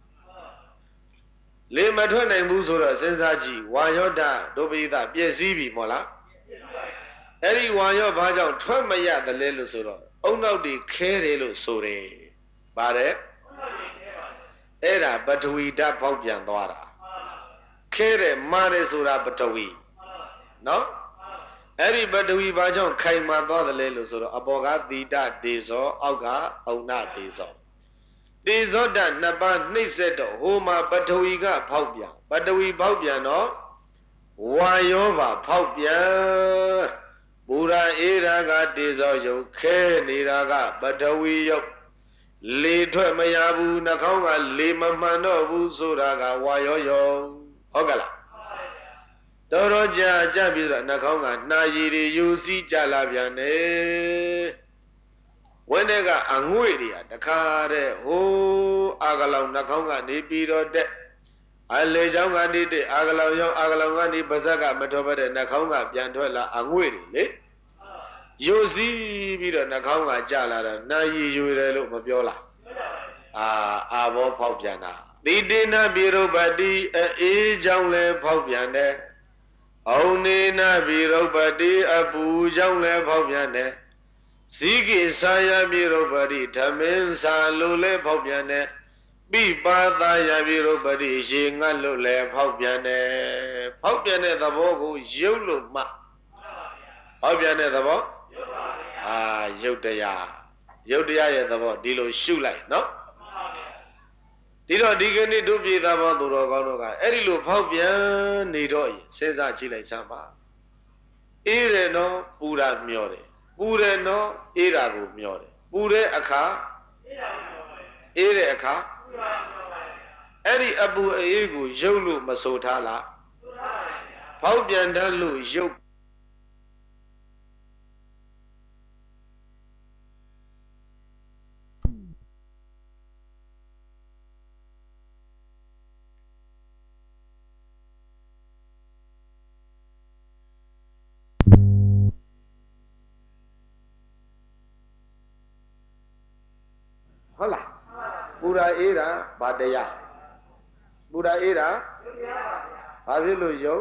လေမထွက်နိုင်ဘူးဆိုတော့စဉ်းစားကြည့်ဝါယောဓာဒုပိသပြည့်စည်ပြီမို့လားအဲ့ဒီဝါယောဘာကြောင့်ထွက်မရသလဲလို့ဆိုတော့အုံနောက်တွေခဲတယ်လို့ဆိုတယ်ဗါတဲ့အဲ့ဒါပထဝီဓာတ်ပေါက်ပြန်သွားတာခဲတယ်မာတယ်ဆိုတာပထဝီနော်အဲ့ဒီပထဝီဘာကြောင့်ခိုင်မာသွားသလဲလို့ဆိုတော့အပေါ်ကသီတဒေဇောအောက်ကအုံနဒေဇောတေဇောဓာတ်နှစ်ပါးနှိမ့်ဆက်တော့ဟိုမှာပထဝီကဖောက်ပြန်ပထဝီဖောက်ပြန်တော့ဝါယောပါဖောက်ပြန်ပူရာအေးရာကတေဇောယုတ်ခဲနေတာကပထဝီယုတ်လေထွက်မရဘူးနှာခေါင်းကလေမမှန်တော့ဘူးဆိုတာကဝါယောယုတ်ဟုတ်ကလားတော်တော်ကြပြီးတော့နှာခေါင်းကနှာရည်တွေယူစီးကြလာပြန်တယ်ဝင်းထဲကအငွေ့တွေကတခါတဲ့ဟိုးအာကလောင်နှာခေါင်းကနေပြီးတော့တဲ့အလေချောင်းကနေတဲ့အာကလောင်ရောက်အာကလောင်ကနေပါဇက်ကမထွက်တဲ့နှာခေါင်းကပြန်ထွက်လာအငွေ့တွေလေယူစီးပြီးတော့နှာခေါင်းကကြလာတော့နှာရည်ယူတယ်လို့မပြောလားအာဘောဖောက်ပြန်တာတိတေနပိရုပ္ပတိအေးချောင်းလဲဖောက်ပြန်တယ်အောင်နေနပိရုပ္ပတိအပူချောင်းလဲဖောက်ပြန်တယ်ဇိကိသာယပိရုပ္ပတိဓမင်းစာလိုလဲဖောက်ပြန်တယ်ပိပါသာယပိရုပ္ပတိရေငတ်လို့လဲဖောက်ပြန်တယ်ဖောက်ပြန်တဲ့သဘောကိုရုပ်လို့မှဖောက်ပြန်တဲ့သဘောရုပ်တရားရဲ့သဘောဒီလိုရှုလိုက်နော်ဒီတော့ဒီကနေ့တို့ပြည်သားဘောသူတော်ကောင်းတို့ကအဲ့ဒီလိုဖောက်ပြန်နေတော့စဉ်းစားကြည့်လိုက်စမ်းပါအေးတယ်နော်ပူတာမျောတယ်ပူတယ်နော်အေးတာကိုမျောတယ်ပူတဲ့အခါအေးတဲ့အခါအဲ့ဒီအပူအေးကိုရုပ်လို့မဆိုထားလားဖောက်ပြန်တတ်လို့ရုပ်ဟုတ်လားပူရာအေးတာဘာတရားပူရာအေးတာဘာဖြစ်လို့ရုပ်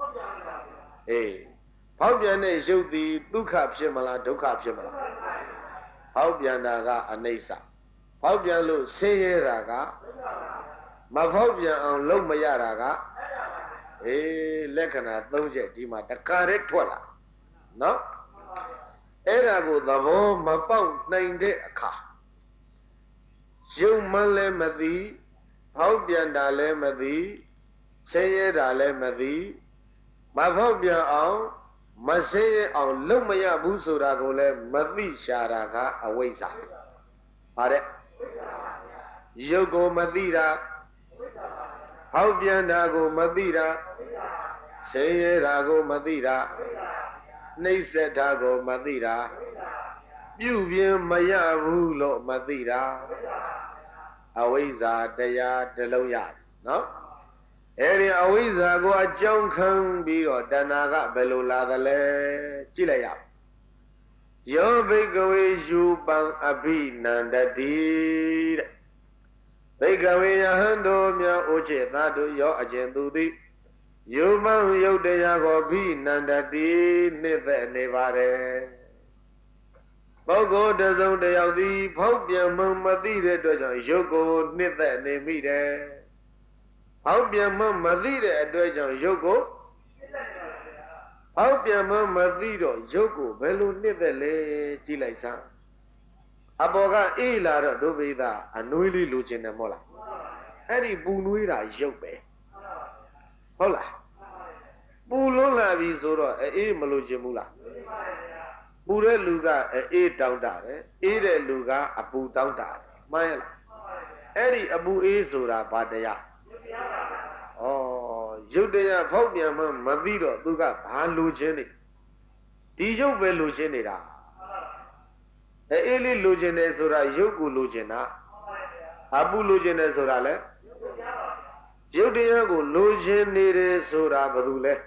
ဖောက်ပြန်တဲ့ရုပ်သည်ဒုက္ခဖြစ်မလားဒုက္ခဖြစ်မလားဖောက်ပြန်တာကအနိစ္စဖောက်ပြန်လို့ဆင်းရဲတာကမဖောက်ပြန်အောင်လုပ်မရတာကလက္ခဏာ၃ချက်ဒီမှာတခါတည်းထွက်လာနော်အဲ့ဒါကိုသဘောမပေါက်နိုင်တဲ့အခါရုပ်မှန်းလည်းမသိဖောက်ပြန်တာလည်းမသိဆင်းရဲတာလည်းမသိမဖောက်ပြန်အောင်မဆင်းရဲအောင်လုပ်မရဘူးဆိုတာကိုလည်းမသိရှာတာကအဝိဇ္ဇာပါတဲ့ရုပ်ကိုမသိတာဖောက်ပြန်တာကိုမသိတာဆင်းရဲတာကိုမသိတာနှိမ့်ဆက်တာကိုမသိတာပြုပြင်မရဘူးလို့မသိတာအဝိဇ္ဇာတရားတစ်လုံးရနော်အဲ့ဒီအဝိဇ္ဇာကိုအကြောင်းခံပြီးတော့တဏှာကဘယ်လိုလာသလဲကြည့်လိုက်ရယောဘိကဝေယူပံအဘိနန္တတိတဲ့ဘိကဝေယဟံတို့မြတ်ဥจิตသာတို့ရောအကျဉ်သူသည်ယူပံယုတ်တရားကိုဘိနန္တတိနှစ်သက်နေပါတယ်ပုဂ္ဂိုလ်တစ်စုံတစ်ယောက်သည်ဖောက်ပြန်မှမသိတဲ့အတွက်ကြောင့်ရုပ်ကိုနှစ်သက်နေမိတယ်။ဖောက်ပြန်မှမသိတဲ့အတွက်ကြောင့်ရုပ်ကိုဖောက်ပြန်မှမသိတော့ရုပ်ကိုဘယ်လိုနှစ်သက်လဲကြည့်လိုက်စမ်း။အပေါ်ကအေးလာတော့ဒုဗိဒအနွေးလေးလိုချင်တယ်မဟုတ်လား။အဲ့ဒီပူနွေးတာရုပ်ပဲ။ဟုတ်လား။ပူလွန်းလာပြီဆိုတော့အေးမလိုချင်ဘူးလား။ပူတဲ့လူကအေးတောင်းတာတယ်အေးတဲ့လူကအပူတောင်းတာတယ်မှန်ရလားအဲ့ဒီအပူအေးဆိုတာဘာတရားရုပ်တရားဖောက်ပြန်မှမသိတော့သူကဘာလိုချင်နေဒီရုပ်ပဲလိုချင်နေတာအေးလေးလိုချင်တယ်ဆိုတာရုပ်ကိုလိုချင်တာအပူလိုချင်တယ်ဆိုတာလဲရုပ်တရားကိုလိုချင်နေတယ်ဆိုတာဘာလို့လဲ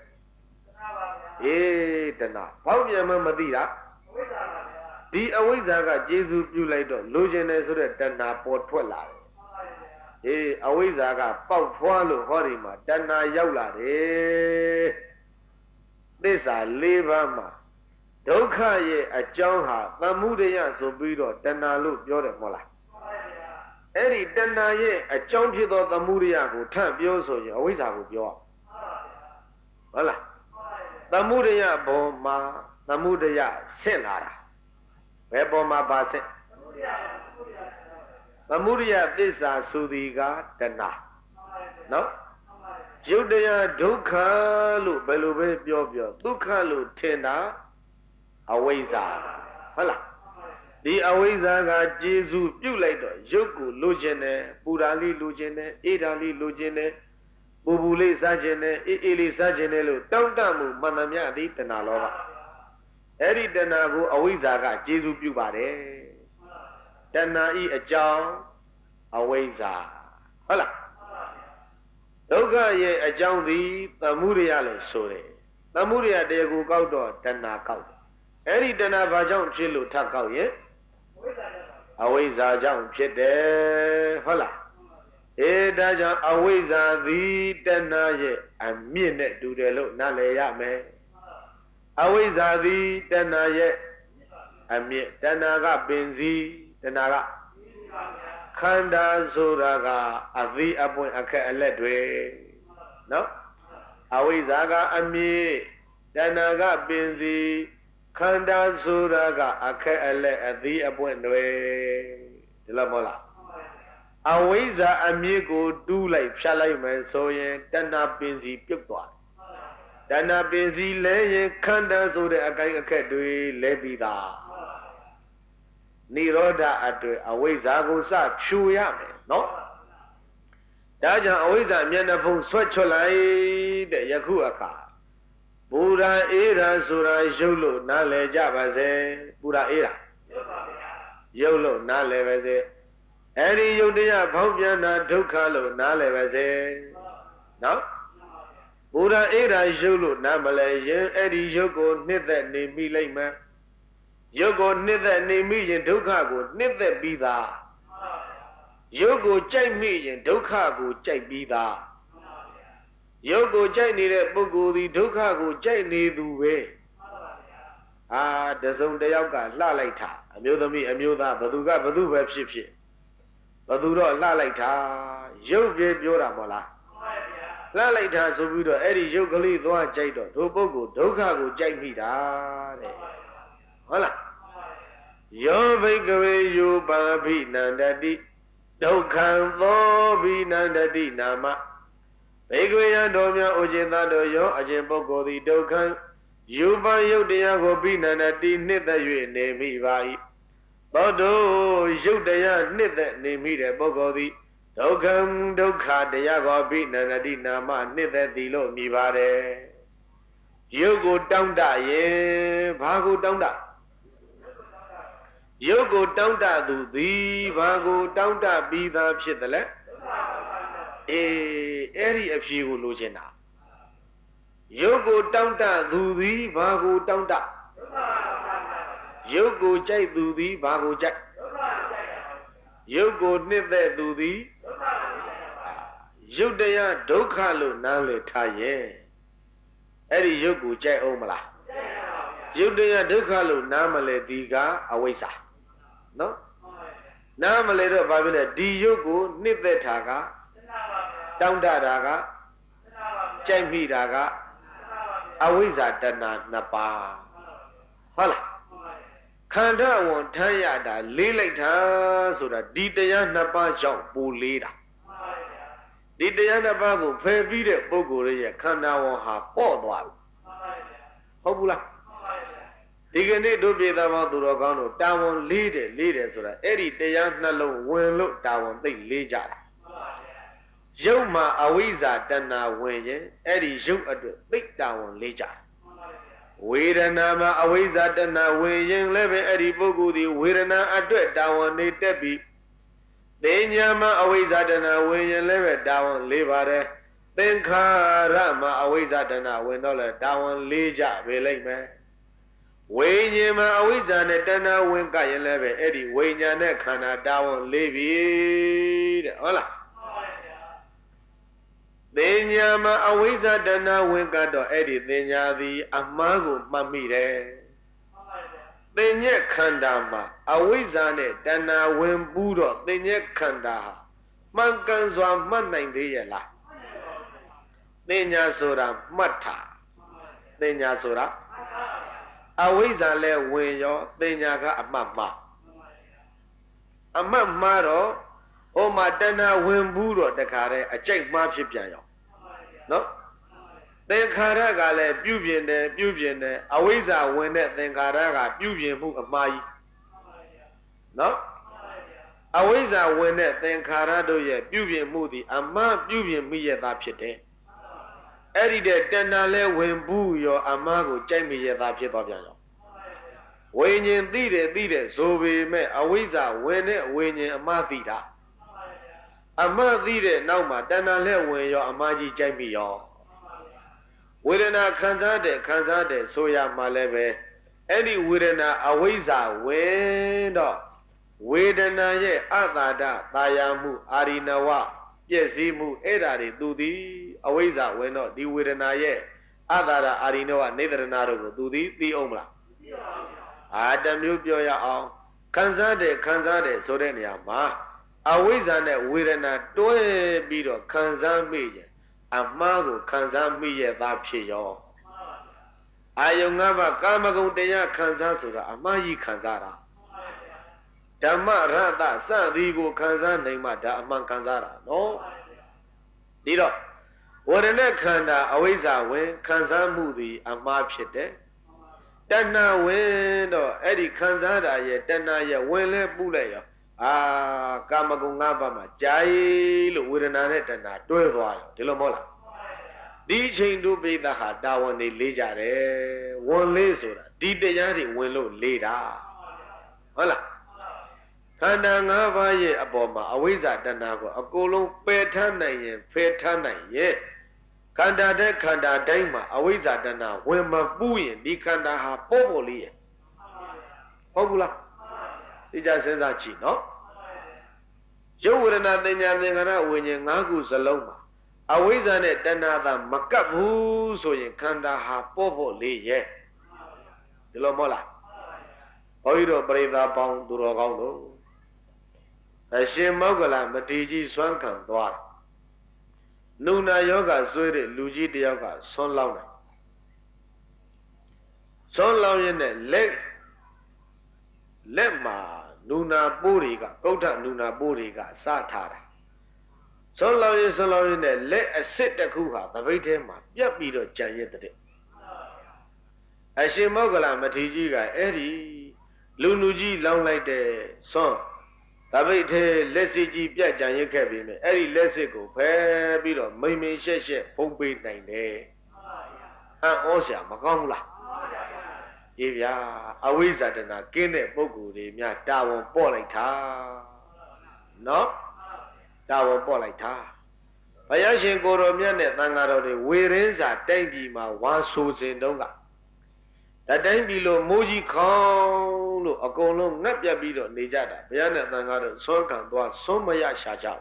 တဏှာဖောက်ပြန်မှမသိတာဒီအဝိဇ္ဇာကကျေစုပြုလိုက်တော့လိုချင်တယ်ဆိုတဲ့တဏှာပေါ်ထွက်လာတယ်အဝိဇ္ဇာကပေါက်ဖွားလို့ဟောဒီမှာတဏှာရောက်လာတယ်သစ္စာ၄ပါးမှာဒုက္ခရဲ့အကြောင်းဟာသမုဒယဆိုပြီးတော့တဏှာလို့ပြောတယ်မဟုတ်လားအဲ့ဒီတဏှာရဲ့အကြောင်းဖြစ်သောသမုဒယကိုထပ်ပြောဆိုရင်အဝိဇ္ဇာကိုပြောဟုတ်လားသမုဒယဘောမှာသမုဒယဆင့်လာတာဘယ်ပေါ်မှာပါဆင့်သမုဒယသစ္စာဆိုသည်ကတဏှာနော်ရုပ်တရားဒုက္ခလို့ဘယ်လိုပဲပြောဒုက္ခလို့ထင်တာအဝိဇ္ဇာဟုတ်လားဒီအဝိဇ္ဇာကကျေစုပြုတ်လိုက်တော့ရုပ်ကိုလိုချင်တယ်ပူဓာလေးလိုချင်တယ်အေဓာလေးလိုချင်တယ်ပူပူလေးစားခြင်းနဲ့အေးအေးလေးစားခြင်းနဲ့လို့တောင့်တမှုမှန်သမျှသည်တဏှာလောဘအဲ့ဒီတဏှာကိုအဝိဇ္ဇာကကျေစုပြုပါတယ်တဏှာဤအကြောင်းအဝိဇ္ဇာဟုတ်လားဒုက္ခရဲ့အကြောင်းသည်သမုဒယလို့ဆိုတယ်သမုဒယတရားကိုကောက်တော့တဏှာကောက်တယ်အဲ့ဒီတဏှာဘာကြောင့်ဖြစ်လို့ထပ်ကောက်ရဲ့အဝိဇ္ဇာကြောင့်ဖြစ်တယ်ဟုတ်လားဒါကြောင့်အဝိဇ္ဇာသည်တဏှာရဲ့အမြင့်နဲ့တူတယ်လို့နားလည်ရမယ်အဝိဇ္ဇာသည်တဏှာရဲ့အမြင့်တဏှာကပင်စည်းတဏှာကခန္ဓာဆိုတာကအသီးအပွင့်အခက်အလက်တွေနော်အဝိဇ္ဇာကအမြင့်တဏှာကပင်စည်းခန္ဓာဆိုတာကအခက်အလက်အသီးအပွင့်တွေဒီလိုမဟုတ်လားအဝိဇ္ဇာအမြင့်ကိုတူးလိုက်ဖြတ်လိုက်မယ်ဆိုရင်တဏှာပင်စည်းပြုတ်သွားတဏှာပင်စည်းလဲရင်ခန္ဓာဆိုတဲ့အကိုင်းအခက်တွေလဲပြီးသားနိရောဓအတွေ့အဝိဇ္ဇာကိုစဖြူရမယ်နော်ဒါကြောင့်အဝိဇ္ဇာမျက်နှာဖုံးဆွဲချွတ်လိုက်တဲ့ယခုအခါပူရာအေးရာဆိုတာရုပ်လို့နားလည်ကြပါစေပူရာအေးရာရုပ်လို့နားလည်ပါစေအဲ့ဒီယုတ်တရားဖောက်ပြန်တာဒုက္ခလို့နားလည်ပါစေနော်ပူရာအေးရာရုပ်လို့နားမလဲရင်အဲ့ဒီရုပ်ကိုနှစ်သက်နေမိလိမ့်မယ်ရုပ်ကိုနှစ်သက်နေမိရင်ဒုက္ခကိုနှစ်သက်ပြီးသားရုပ်ကိုကြိုက်မိရင်ဒုက္ခကိုကြိုက်ပြီးသားရုပ်ကိုကြိုက်နေတဲ့ပုဂ္ဂိုလ်ဒီဒုက္ခကိုကြိုက်နေသူပဲတစုံတစ်ယောက်ကလှလိုက်တာအမျိုးသမီးအမျိုးသားဘသူကဘသူပဲဖြစ်ဖြစ်ဘသူတော့လှလိုက်တာရုပ်ပြေပြောတာမဟုတ်လားလှလိုက်တာဆိုပြီးတော့အဲ့ဒီရုပ်ကလေးသွားကြိုက်တော့ဒုပုဂ္ဂိုလ်ဒုက္ခကိုကြိုက်မိတာတဲ့ဟုတ်လားယောဘိကဝေယောပါဘိနန္တတိဒုက္ခံသောဘိနန္တတိနာမဘိကဝေယတော်များဥจิตတော်ယောအခြင်းပုဂ္ဂိုလ်သည်ဒုက္ခံယောပယုတ်တရားကိုဘိနန္တတိနှစ်သက်၍နေမိပါ၏သောတုယုတ်တရားနှစ်သက်နေမိတဲ့ပုဂ္ဂိုလ်သည်ဒုက္ခံဒုက္ခတရားကိုဘိနန္တတိနာမနှစ်သက်သည်လို့မြည်ပါတယ်ယုတ်ကိုတောင်းတရင်ဘာကိုတောင်းတယုတ်ကိုတောင်းတသူသည်ဘာကိုတောင်းတပြီးသားဖြစ်တယ်လဲအဲ့ဒီအဖြေကိုလိုချင်တာယုတ်ကိုတောင်းတသူသည်ဘာကိုတောင်းတယုတ်ကိုကြိုက်သူသည်ဘာကိုကြိုက်ယုတ်ကိုနှစ်သက်သူသည်ယုတ်တရားဒုက္ခလို့နားလည်ထားရဲ့အဲ့ဒီယုတ်ကိုကြိုက်အောင်မလားယုတ်တရားဒုက္ခလို့နားမလဲဒီကအဝိဇ္ဇာနော်နားမလဲတော့ဘာဖြစ်လဲဒီယုတ်ကိုနှစ်သက်တာကတောင်းတတာကကြိုက်မိတာကအဝိဇ္ဇာတဏှာနှစ်ပါးဟုတ်လားခန္ဓာဝန်ထမ်းရတာလေးလိုက်တာဆိုတာဒီတရားနှစ်ပါးကြောင့်ပူလေးတာဒီတရားနှစ်ပါးကိုဖယ်ပြီးတဲ့ပုဂ္ဂိုလ်ရဲ့ခန္ဓာဝန်ဟာပေါ့သွားပြီဟုတ်ဘူးလားဒီကနေ့တို့ပြည်သားပေါင်းသူတော်ကောင်းတို့တာဝန်လေးတယ်ဆိုတာအဲ့ဒီတရားနှလုံးဝင်လို့တာဝန်သိလေးကြတာရုပ်မှာအဝိဇ္ဇာတဏှာဝင်ရင်အဲ့ဒီရုပ်အတွက်သိတာဝန်လေးကြဝေဒနာမှာအဝိဇ္ဇာတဏှာဝင်ရင်လည်းပဲအဲ့ဒီပုဂ္ဂိုလ်ဒီဝေဒနာအတွက်တာဝန်နေတက်ပြီးသင်ညာမှာအဝိဇ္ဇာတဏှာဝင်ရင်လည်းပဲတာဝန်လေးပါတယ်သင်္ခါရမှာအဝိဇ္ဇာတဏှာဝင်တော့လည်းတာဝန်လေးကြပဲလိမ့်မယ်ဝိညာဉ်မှာအဝိဇ္ဇာနဲ့တဏှာဝင်ကရင်လည်းပဲအဲ့ဒီဝိညာဉ်နဲ့ခန္ဓာတာဝန်လေးပြီတဲ့ဟုတ်လားသင်ညာမှာအဝိဇ္ဇာတဏှာဝင်ကတော့အဲ့ဒီသင်ညာသည်အမှားကိုမှတ်မိတယ်သင်ညက်ခန္ဓာမှာအဝိဇ္ဇာနဲ့တဏှာဝင်ပူးတော့သင်ညက်ခန္ဓာဟာမှန်ကန်စွာမှတ်နိုင်သေးရဲ့လားသင်ညာဆိုတာမှတ်တာသင်ညာဆိုတာအဝိဇ္ဇာလဲဝင်ရောသင်ညာကအမှတ်မှားအမှတ်မှားတော့ဟိုမှာတဏှာဝင်ဘူးတော့တခါတည်းအကြိတ်မှားဖြစ်ပြန်ရောနော်သင်္ခါရကလည်းပြုပြင်တယ်အဝိဇ္ဇာဝင်တဲ့သင်္ခါရကပြုပြင်မှုအမှားကြီးနော်အဝိဇ္ဇာဝင်တဲ့သင်္ခါရတို့ရဲ့ပြုပြင်မှုသည်အမှားပြုပြင်မိရတာဖြစ်တယ်အဲ့ဒီတဲ့တဏ္ဍာလဲဝင်ဘူးရောအမှားကိုကြိုက်မိရတာဖြစ်သွားပြန်ရောဝိညာဉ်သိတယ်ဆိုပေမဲ့အဝိဇ္ဇာဝင်တဲ့ဝိညာဉ်အမှားသိတာအမှားသိတဲ့နောက်မှာတဏ္ဍာလဲဝင်ရောအမှားကြီးကြိုက်မိရောဝေဒနာခံစားတယ်ဆိုရမှလည်းပဲအဲ့ဒီဝေဒနာအဝိဇ္ဇာဝင်တော့ဝေဒနာရဲ့အတာဒသာယာမှုအာရိနဝပြည့်စည်မှုအဲ့ဓာတွေသူသည်အဝိဇ္ဇာဝင်တော့ဒီဝေဒနာရဲ့အတာဒအာရိနဝနေတရဏတို့ကိုသူသည်သိအောင်မလားတမျိုးပြောရအောင်ခံစားတယ်ဆိုတဲ့နေရာမှာအဝိဇ္ဇာနဲ့ဝေဒနာတွဲပြီးတော့ခံစားမိရင်အမှားကိုခံစားမိရတာဖြစ်ရောအာယုံ၅ပါးကာမဂုဏ်တရားခံစားဆိုတာအမှားကြီးခံစားတာဓမ္မရတ္တစသည်ကိုခံစားနိုင်မှဒါအမှန်ခံစားတာနော်ဒီတော့ဝရณะခန္ဓာအဝိဇ္ဇာဝင်ခံစားမှုသည်အမှားဖြစ်တယ်တဏှာဝင်တော့အဲ့ဒီခံစားတာရဲ့တဏှာရဲ့ဝင်လဲပူးလိုက်ရောကာမဂုဏ်၅ပါးမှာကြာရီလို့ဝေဒနာနဲ့တဏှာတွဲသွားရောဒီလိုမဟုတ်လားဒီချိန်တို့ပိသဟာတာဝန်တွေလေးကြတယ်ဝင်လေးဆိုတာဒီတရားတွေဝင်လို့လေးတာဟုတ်လားခန္ဓာ၅ပါးရဲ့အပေါ်မှာအဝိဇ္ဇာတဏှာကိုအကုန်လုံးပယ်ထားနိုင်ရင်ဖယ်ထားနိုင်ရဲ့ခန္ဓာတဲ့ခန္ဓာတိုင်းမှာအဝိဇ္ဇာတဏှာဝင်မပူးရင်ဒီခန္ဓာဟာပေါ်လေးရဲ့ဟုတ်ဘူးလားဒီကြစဉ်းစားကြည့်နော်ရုပ်ဝေဒနာသင်ညာသင်္ခါရဝိညာဉ်၅ခုစလုံးမှာအဝိဇ္ဇာနဲ့တဏှာသာမကပ်ဘူးဆိုရင်ခန္ဓာဟာပေါ်လေးရဲ့ဒီလိုမဟုတ်လားဘုန်းကြီးတို့ပရိသတ်ပေါင်းသူတော်ကောင်းတို့အရှင်မောဂလမထေရကြီးစွမ်းခံသွားနုနာယောဂဆွေးတဲ့လူကြီးတယောက်ကဆွမ်းလောင်းတယ်ဆွမ်းလောင်းရင်းနဲ့လက်မှာနုနာပိုးတွေကကုဋ္ဌနုနာပိုးတွေကစထားတာဆွမ်းလောင်းရင်းနဲ့လက်အစ်စ်တစ်ခုဟာသပိတ်ထဲမှာပြတ်ပြီးတော့ကြံရစ်တဲ့အရှင်မောဂလမထေရကြီးကအဲ့ဒီလူကြီးလောင်းလိုက်တဲ့ဆွမ်းသပိတ်ထဲလက်စစ်ကြီးပြတ်ကြံရစ်ခဲ့ပြီမဲ့အဲ့ဒီလက်စစ်ကိုဖယ်ပြီးတော့မိန်ရှက်ဖုံးပေးနိုင်တယ်။ဩဆရာမကောင်းဘူးလား။အေးဗျာအဝိဇ္ဇာတဏကင်းတဲ့ပုဂ္ဂိုလ်တွေများတာဝန်ပေါ့လိုက်တာ။နော်တာဝန်ပေါ့လိုက်တာ။ဘုရားရှင်ကိုရောမြတ်နဲ့သံဃာတော်တွေဝေရင်းစာတိုက်ပြီးမှဝါဆိုစဉ်တုန်းကတတိုင်းပြီလို့မိုးကြီးခေါင်းလို့အကုန်လုံးငတ်ပြတ်ပြီးတော့နေကြတာဘုရားနဲ့သံဃာတို့ဆွမ်းခံသွားဆွမ်းမရရှာကြ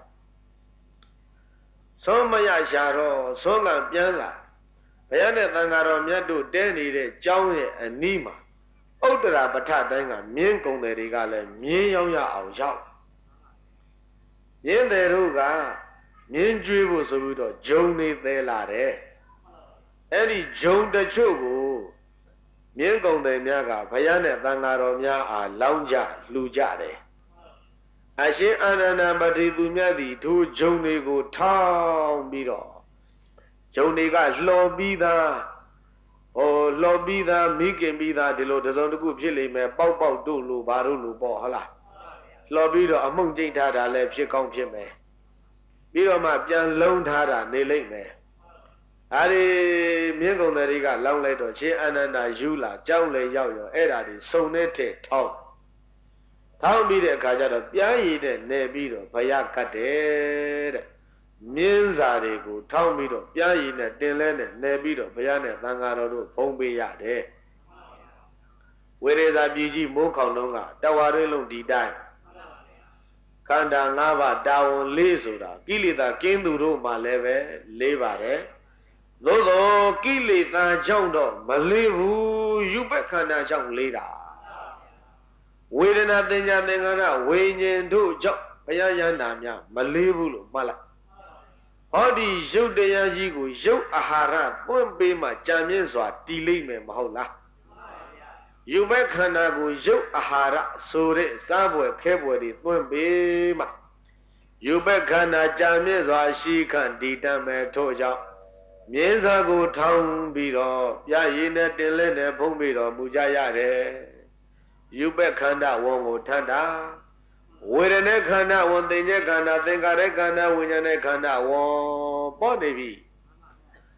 ဆွမ်းမရရှာတော့ဆွမ်းခံပြန်လာဘုရားနဲ့သံဃာတော်မြတ်တို့တဲနေတဲ့ကျောင်းရဲ့အနီးမှာဥဒ္ဒရာပဋ္ဌတိုင်းကမြင်းကုံတယ်တွေကလည်းမြင်းရောက်ရအောင်ရောက်မြင်းတယ်တို့ကမြင်းကျွေးဖို့ဆိုပြီးတော့ဂျုံနေသေးလာတယ်အဲ့ဒီဂျုံတချို့ကိုမြင်းကုံတယ်များကဘုရားနဲ့သံဃာတော်များအားလောင်းကြလှူကြတယ်အရှင်အာနန္ဒပတိသူမြတ်သည်ထိုဂျုံတွေကိုထောင်းပြီးတော့ဂျုံတွေကလှော်ပြီးသားလှော်ပြီးသားမိခင်ပြီးသားဒီလိုတစုံတစ်ခုဖြစ်လိမ့်မယ်ပေါက်တို့လိုဘာတို့လိုပေါ့ဟုတ်လားလှော်ပြီးတော့အမှုန့်ကျိတ်ထားတာလည်းဖြစ်ကောင်းဖြစ်မယ်ပြီးတော့မှပြန်လုံးထားတာနေလိမ့်မယ်အဲဒီမြင်းကုံတွေကလောင်းလိုက်တော့ရှင်အာနန္ဒယူလာကြောင်းလေရောက်ရောအဲ့ဒါဒီစုံနေတဲ့ထောင်းပြီးတဲ့အခါကျတော့ပြားရည်တဲ့နေပြီးတော့ဘုရားကတ်တယ်တဲ့မြင်းစာတွေကိုထောင်းပြီးတော့ပြားရည်နဲ့တင်လဲနဲ့နေပြီးတော့ဘုရားနဲ့သံဃာတော်တို့ဖုံးပေးရတယ်ဝေရေစာပြည်ကြီးမိုးခေါင်တုံးကတဝါရင်းလုံးဒီတိုင်းခန္ဓာ၅ပါးတာဝန်၄ဆိုတာကိလေသာကင်းသူတို့မှလည်းပဲ၄ပါတယ်သို့သောကိလေသာကြောင့်တော့မလေးဘူးယူပခန္ဓာကြောင့်လေးတာဝေဒနာသင်ညာသင်္ခါရဝိညာဉ်တို့ကြောင့်ဘုရားယန္တာများမလေးဘူးလို့မှတ်လိုက်ဟောဒီရုပ်တရားကြီးကိုရုပ်အာဟာရပွင့်ပေးမှကြံမြင့်စွာတည်လိမ့်မယ်မဟုတ်လားယူပခန္ဓာကိုရုပ်အာဟာရဆိုတဲ့စားပွဲခဲပွဲတွေသွင်းပေးမှယူပခန္ဓာကြံမြင့်စွာရှိခံတည်တတ်မယ်ထို့ကြောင့်မြင်းစာကိုထောင်းပြီးတော့ပြရည်နဲ့တင်လဲနဲ့ဖုံးပြီးတော့မူကြရတယ်ယူပခန္ဓာဝန်ကိုထပ်တာဝေဒနာခန္ဓာဝန်သင်္ညေခန္ဓာသင်္ခါရခန္ဓာဝိညာဉ်နဲ့ခန္ဓာဝန်ပေါ်နေပြီ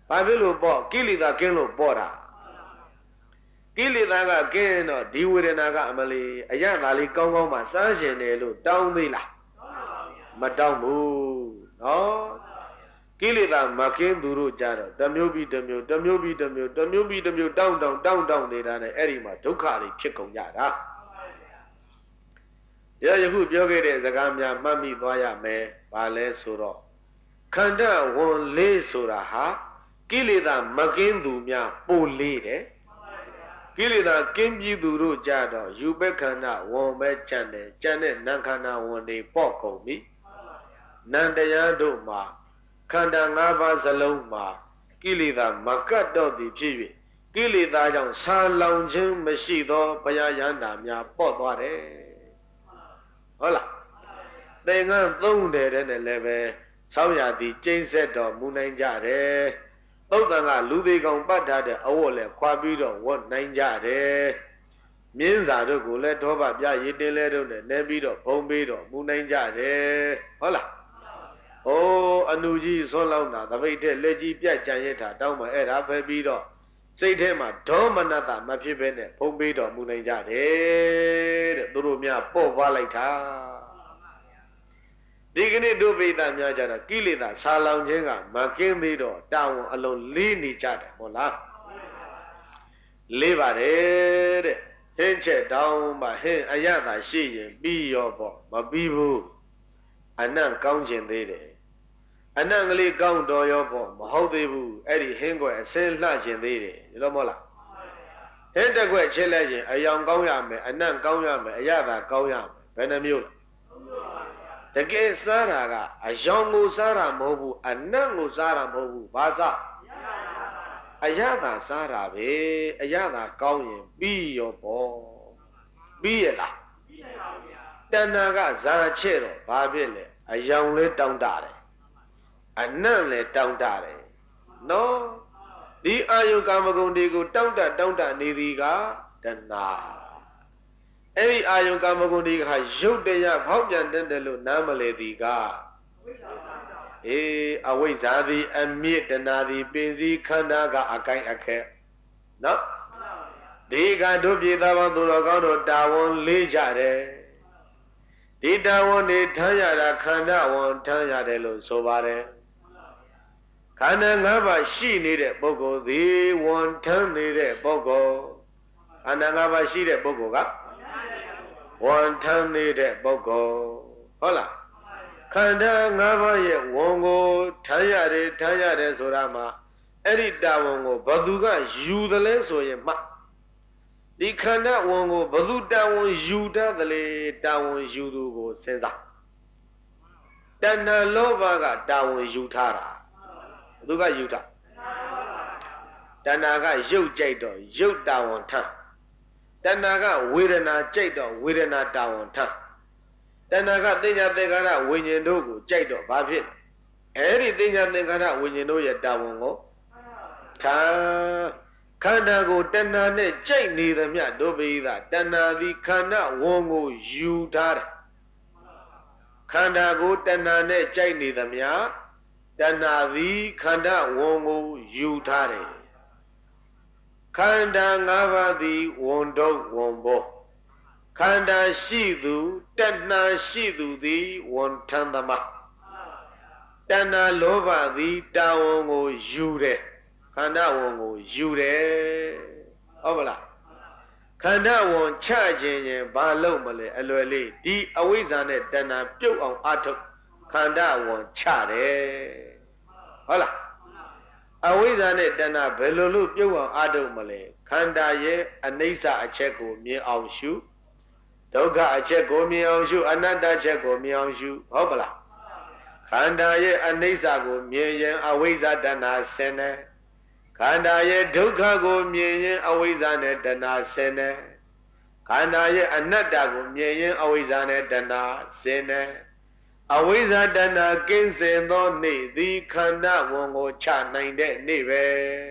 ဘာဖြစ်လို့ပေါ့ကိလေသာကင်းလို့ပေါ့တာကိလေသာကကင်းတော့ဒီဝေဒနာကအမလီအရသာလေးကောင်းကောင်းမှစားရှင်တယ်လို့တောင်းသေးလားမတောင်းဘူးနော်ကိလေသာမကင်းသူတို့ကြတော့တစ်မျိုးပြီးတစ်မျိုးတစ်မျိုးပြီးတစ်မျိုးတစ်မျိုးပြီးတစ်မျိုးတောင်းနေတာနဲ့အဲ့ဒီမှာဒုက္ခတွေဖြစ်ကုန်ကြတာယခုပြောခဲ့တဲ့စကားများမှတ်မိသွားရမယ်ဘာလဲဆိုတော့ခန္ဓာဝန်လေးဆိုတာဟာကိလေသာမကင်းသူများပိုလေးတယ်ကိလေသာကင်းပြီးသူတို့ကြတော့ယူပက္ခန္ဓာဝန်ပဲကြံတယ်ကြံတဲ့နံခန္ဓာဝန်တွေပေါ့ကုန်ပြီနံတရားတို့မှာခန္ဓာ၅ပါးစလုံးမှာကိလေသာမကတ်တော့သည်ဖြစ်၍ကိလေသာကြောင့်ဆာလောင်ခြင်းမရှိသောဘုရားယန္တာများပေါ့သွားတယ်ဟုတ်လားသင်္ကန်းသုံးတယ်တဲ့လည်းပဲဆောင်းရသည်ကျိန်းဆက်တော်မူနိုင်ကြတယ်သုတ်တန်ကလူသေးကောင်ပတ်ထားတဲ့အဝတ်လည်းခွာပြီးတော့ဝတ်နိုင်ကြတယ်မြင်းစာတို့ကိုလည်းဒေါဘပြရည်တင်လဲတို့နဲ့နေပြီးတော့ဘုံပြီးတော့မူနိုင်ကြတယ်ဟုတ်လားအိုးအနုကြီးဆွန်းလောင်းတာသပိတ်တဲ့လက်ကြီးပြတ်ကြံရစ်တာတောင်းမှအဲ့ဒါပဲပြီးတော့စိတ်ထဲမှာဒေါမနတမဖြစ်ဘဲနဲ့ဘုံပြီးတော့မူနိုင်ကြတယ်တဲ့သူတို့များပေါ့ပွားလိုက်တာဒီကနေ့တို့ပိဋကများကြတော့ကိလေသာဆာလောင်ခြင်းကမကင်းသေးတော့တာဝန်အလုံးလေးနေကြတယ်ဟုတ်လားလေးပါတယ်တဲ့ဟင်းချက်တောင်းမှဟင်းအရသာရှိရင်ပြီးရောပေါ့မပြီးဘူးအနံ့ကောင်းခြင်းသေးတယ်အနံ့ကလေးကောင်းတော်ရောပေါ့မဟုတ်သေးဘူးအဲ့ဒီဟင်းကွယ်အစင်းလှခြင်းသေးတယ်ဒီလိုမဟုတ်လားဟင်းတစ်ခွက်ချက်လိုက်ရင်အယောင်ကောင်းရမယ်အနံ့ကောင်းရမယ်အရသာကောင်းရမယ်ဘယ်နှမျိုးလဲတကယ်စားတာကအယောင်ကိုစားတာမဟုတ်ဘူးအနံ့ကိုစားတာမဟုတ်ဘူးဘာစားအရသာစားတာပဲအရသာကောင်းရင်ပြီးရောပေါ့ပြီးရလားပြီးပါဗျာတဏှာကဇာချက်တော့ဘာဖြစ်လဲအယောင်လေးတောင်းတတယ်အနံ့လည်းတောင်းတတယ်နော်ဒီအာယုကာမဂုဏ်တွေကိုတောင်းတနေသည်ကတဏှာအဲ့ဒီအာယုကာမဂုဏ်တွေကရုပ်တရားဖောက်ပြန်တဲ့လို့နားမလဲသည်ကအေးအဝိဇ္ဇာသည်အမြင့်တဏှာသည်ပင်စည်းခန္ဓာကအကိုင်းအခက်နော်ဒီကတို့ပြည်သားပေါင်းသူတော်ကောင်းတို့တာဝန်လေးကြတယ်ဒီတာဝန်တွေထမ်းရတာခန္ဓာဝန်ထမ်းရတယ်လို့ဆိုပါတယ်ခန္ဓာ၅ပါးရှိနေတဲ့ပုဂ္ဂိုလ်သည်ဝန်ထမ်းနေတဲ့ပုဂ္ဂိုလ်ခန္ဓာ၅ပါးရှိတဲ့ပုဂ္ဂိုလ်ကဝန်ထမ်းနေတဲ့ပုဂ္ဂိုလ်ဟုတ်လားခန္ဓာ၅ပါးရဲ့ဝန်ကိုထမ်းရတယ်ဆိုတာမှာအဲ့ဒီတာဝန်ကိုဘသူကယူတယ်လဲဆိုရင်မှဒီခန္ဓာဝန်ကိုဘသူတာဝန်ယူတတ်တယ်လေတာဝန်ယူသူကိုစဉ်းစားတဏှာလောဘကတာဝန်ယူထားတာဘသူကယူတာတဏှာကရုပ်ကြိုက်တော့ရုပ်တာဝန်ထမ်းတဏှာကဝေဒနာကြိုက်တော့ဝေဒနာတာဝန်ထမ်းတဏှာကသိညာသင်္ခါရဝိညာဉ်တို့ကိုကြိုက်တော့ဘာဖြစ်လဲအဲ့ဒီသိညာသင်္ခါရဝိညာဉ်တို့ရဲ့တာဝန်ကိုထားခန္ဓာကိုတဏှာနဲ့ကြိုက်နေသမျှတို့ပိသတဏှာသည်ခန္ဓာဝန်ကိုယူထားတယ်ခန္ဓာကိုတဏှာနဲ့ကြိုက်နေသမျှတဏှာသည်ခန္ဓာဝန်ကိုယူထားတယ်ခန္ဓာ၅ပါးသည်ဝန်တော့ဝန်ဘောခန္ဓာရှိသူတဏှာရှိသူသည်ဝန်ထမ်းသမားတဏှာလောဘသည်တာဝန်ကိုယူတယ်ခန္ဓာဝန်ကိုယူတယ်ဟုတ်ပါလားခန္ဓာဝန်ချခြင်းရင်ဘာလို့မလဲအလွယ်လေးဒီအဝိဇ္ဇာနဲ့တဏှာပြုတ်အောင်အထုတ်ခန္ဓာဝန်ချတယ်ဟုတ်လားအဝိဇ္ဇာနဲ့တဏှာဘယ်လိုလုပ်ပြုတ်အောင်အထုတ်မလဲခန္ဓာရဲ့အနိစ္စအချက်ကိုမြင်အောင်ရှုဒုက္ခအချက်ကိုမြင်အောင်ရှုအနတ္တအချက်ကိုမြင်အောင်ရှုဟုတ်ပါလားခန္ဓာရဲ့အနိစ္စကိုမြင်ရင်အဝိဇ္ဇာတဏှာဆင်းတယ်ခန္ဓာရဲ့ဒုက္ခကိုမြင်ရင်အဝိဇ္ဇာနဲ့တဏှာဆင်းတယ်ခန္ဓာရဲ့အနတ္တကိုမြင်ရင်အဝိဇ္ဇာနဲ့တဏှာဆင်းတယ်အဝိဇ္ဇာတဏှာကင်းစင်သောနေ့သည်ခန္ဓာဝန်ကိုချနိုင်တဲ့နေ့ပဲ